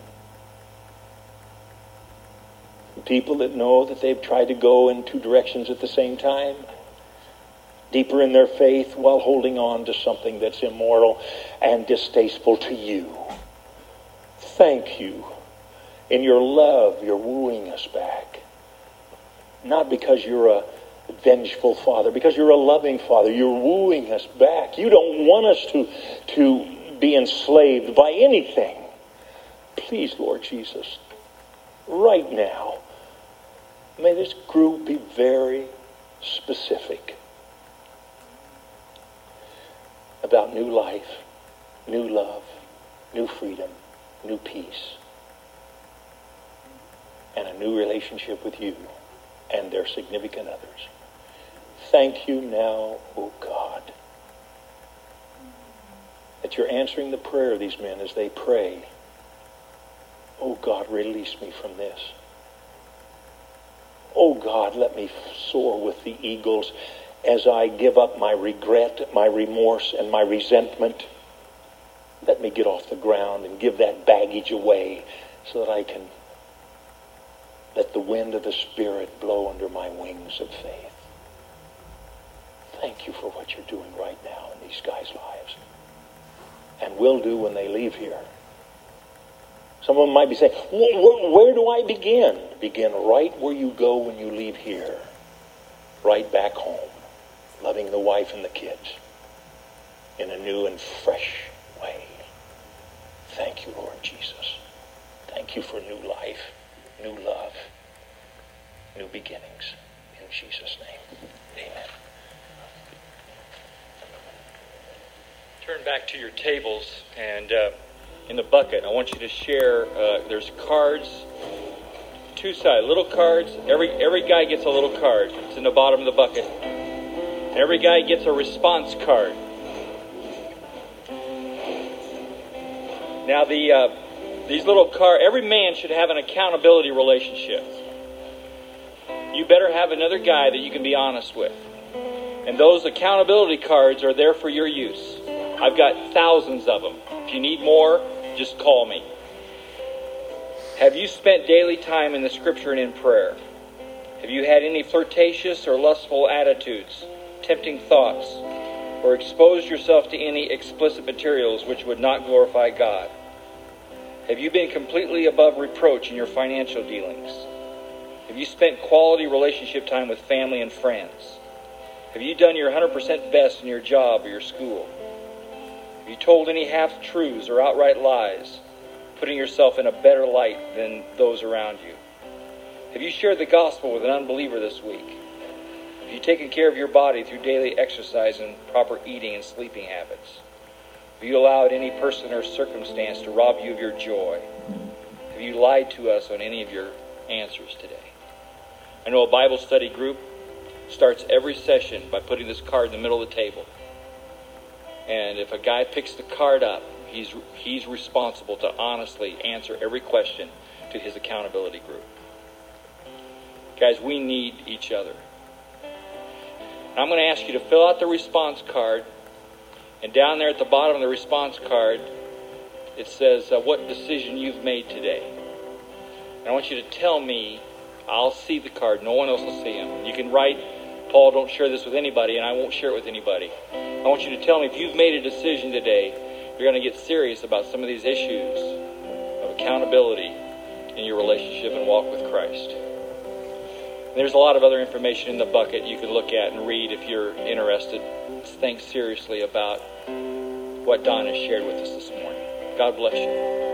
People that know that they've tried to go in two directions at the same time. Deeper in their faith while holding on to something that's immoral and distasteful to you. Thank you. In your love, you're wooing us back. Not because you're a vengeful father, because you're a loving father. You're wooing us back. You don't want us to, to be enslaved by anything. Please, Lord Jesus, right now, may this group be very specific about new life, new love, new freedom, new peace, and a new relationship with you and their significant others. thank you now, oh God, that you're answering the prayer of these men as they pray. Oh God, release me from this. Oh God, let me soar with the eagles as I give up my regret, my remorse, and my resentment. Let me get off the ground and give that baggage away so that I can let the wind of the Spirit blow under my wings of faith. Thank you for what you're doing right now in these guys' lives. And will do when they leave here. Some of them might be saying, where, where do I begin? Begin right where you go when you leave here. Right back home. Loving the wife and the kids. In a new and fresh way. Thank you, Lord Jesus. Thank you for new life, new love, new beginnings. In Jesus' name, amen. Turn back to your tables, and uh, in the bucket, I want you to share, uh, there's cards, two sides, little cards. Every, every guy gets a little card. It's in the bottom of the bucket. Every guy gets a response card. Now, the uh, these little cards, every man should have an accountability relationship. You better have another guy that you can be honest with. And those accountability cards are there for your use. I've got thousands of them. If you need more, just call me. Have you spent daily time in the Scripture and in prayer? Have you had any flirtatious or lustful attitudes, tempting thoughts, or exposed yourself to any explicit materials which would not glorify God? Have you been completely above reproach in your financial dealings? Have you spent quality relationship time with family and friends? Have you done your one hundred percent best in your job or your school? Have you told any half-truths or outright lies, putting yourself in a better light than those around you? Have you shared the gospel with an unbeliever this week? Have you taken care of your body through daily exercise and proper eating and sleeping habits? Have you allowed any person or circumstance to rob you of your joy? Have you lied to us on any of your answers today? I know a Bible study group starts every session by putting this card in the middle of the table. And if a guy picks the card up, he's he's responsible to honestly answer every question to his accountability group. Guys, we need each other. I'm going to ask you to fill out the response card. And down there at the bottom of the response card, it says uh, what decision you've made today. And I want you to tell me. I'll see the card. No one else will see him. You can write, Paul, don't share this with anybody, and I won't share it with anybody. I want you to tell me if you've made a decision today, you're going to get serious about some of these issues of accountability in your relationship and walk with Christ. And there's a lot of other information in the bucket you can look at and read if you're interested. Think seriously about what Don has shared with us this morning. God bless you.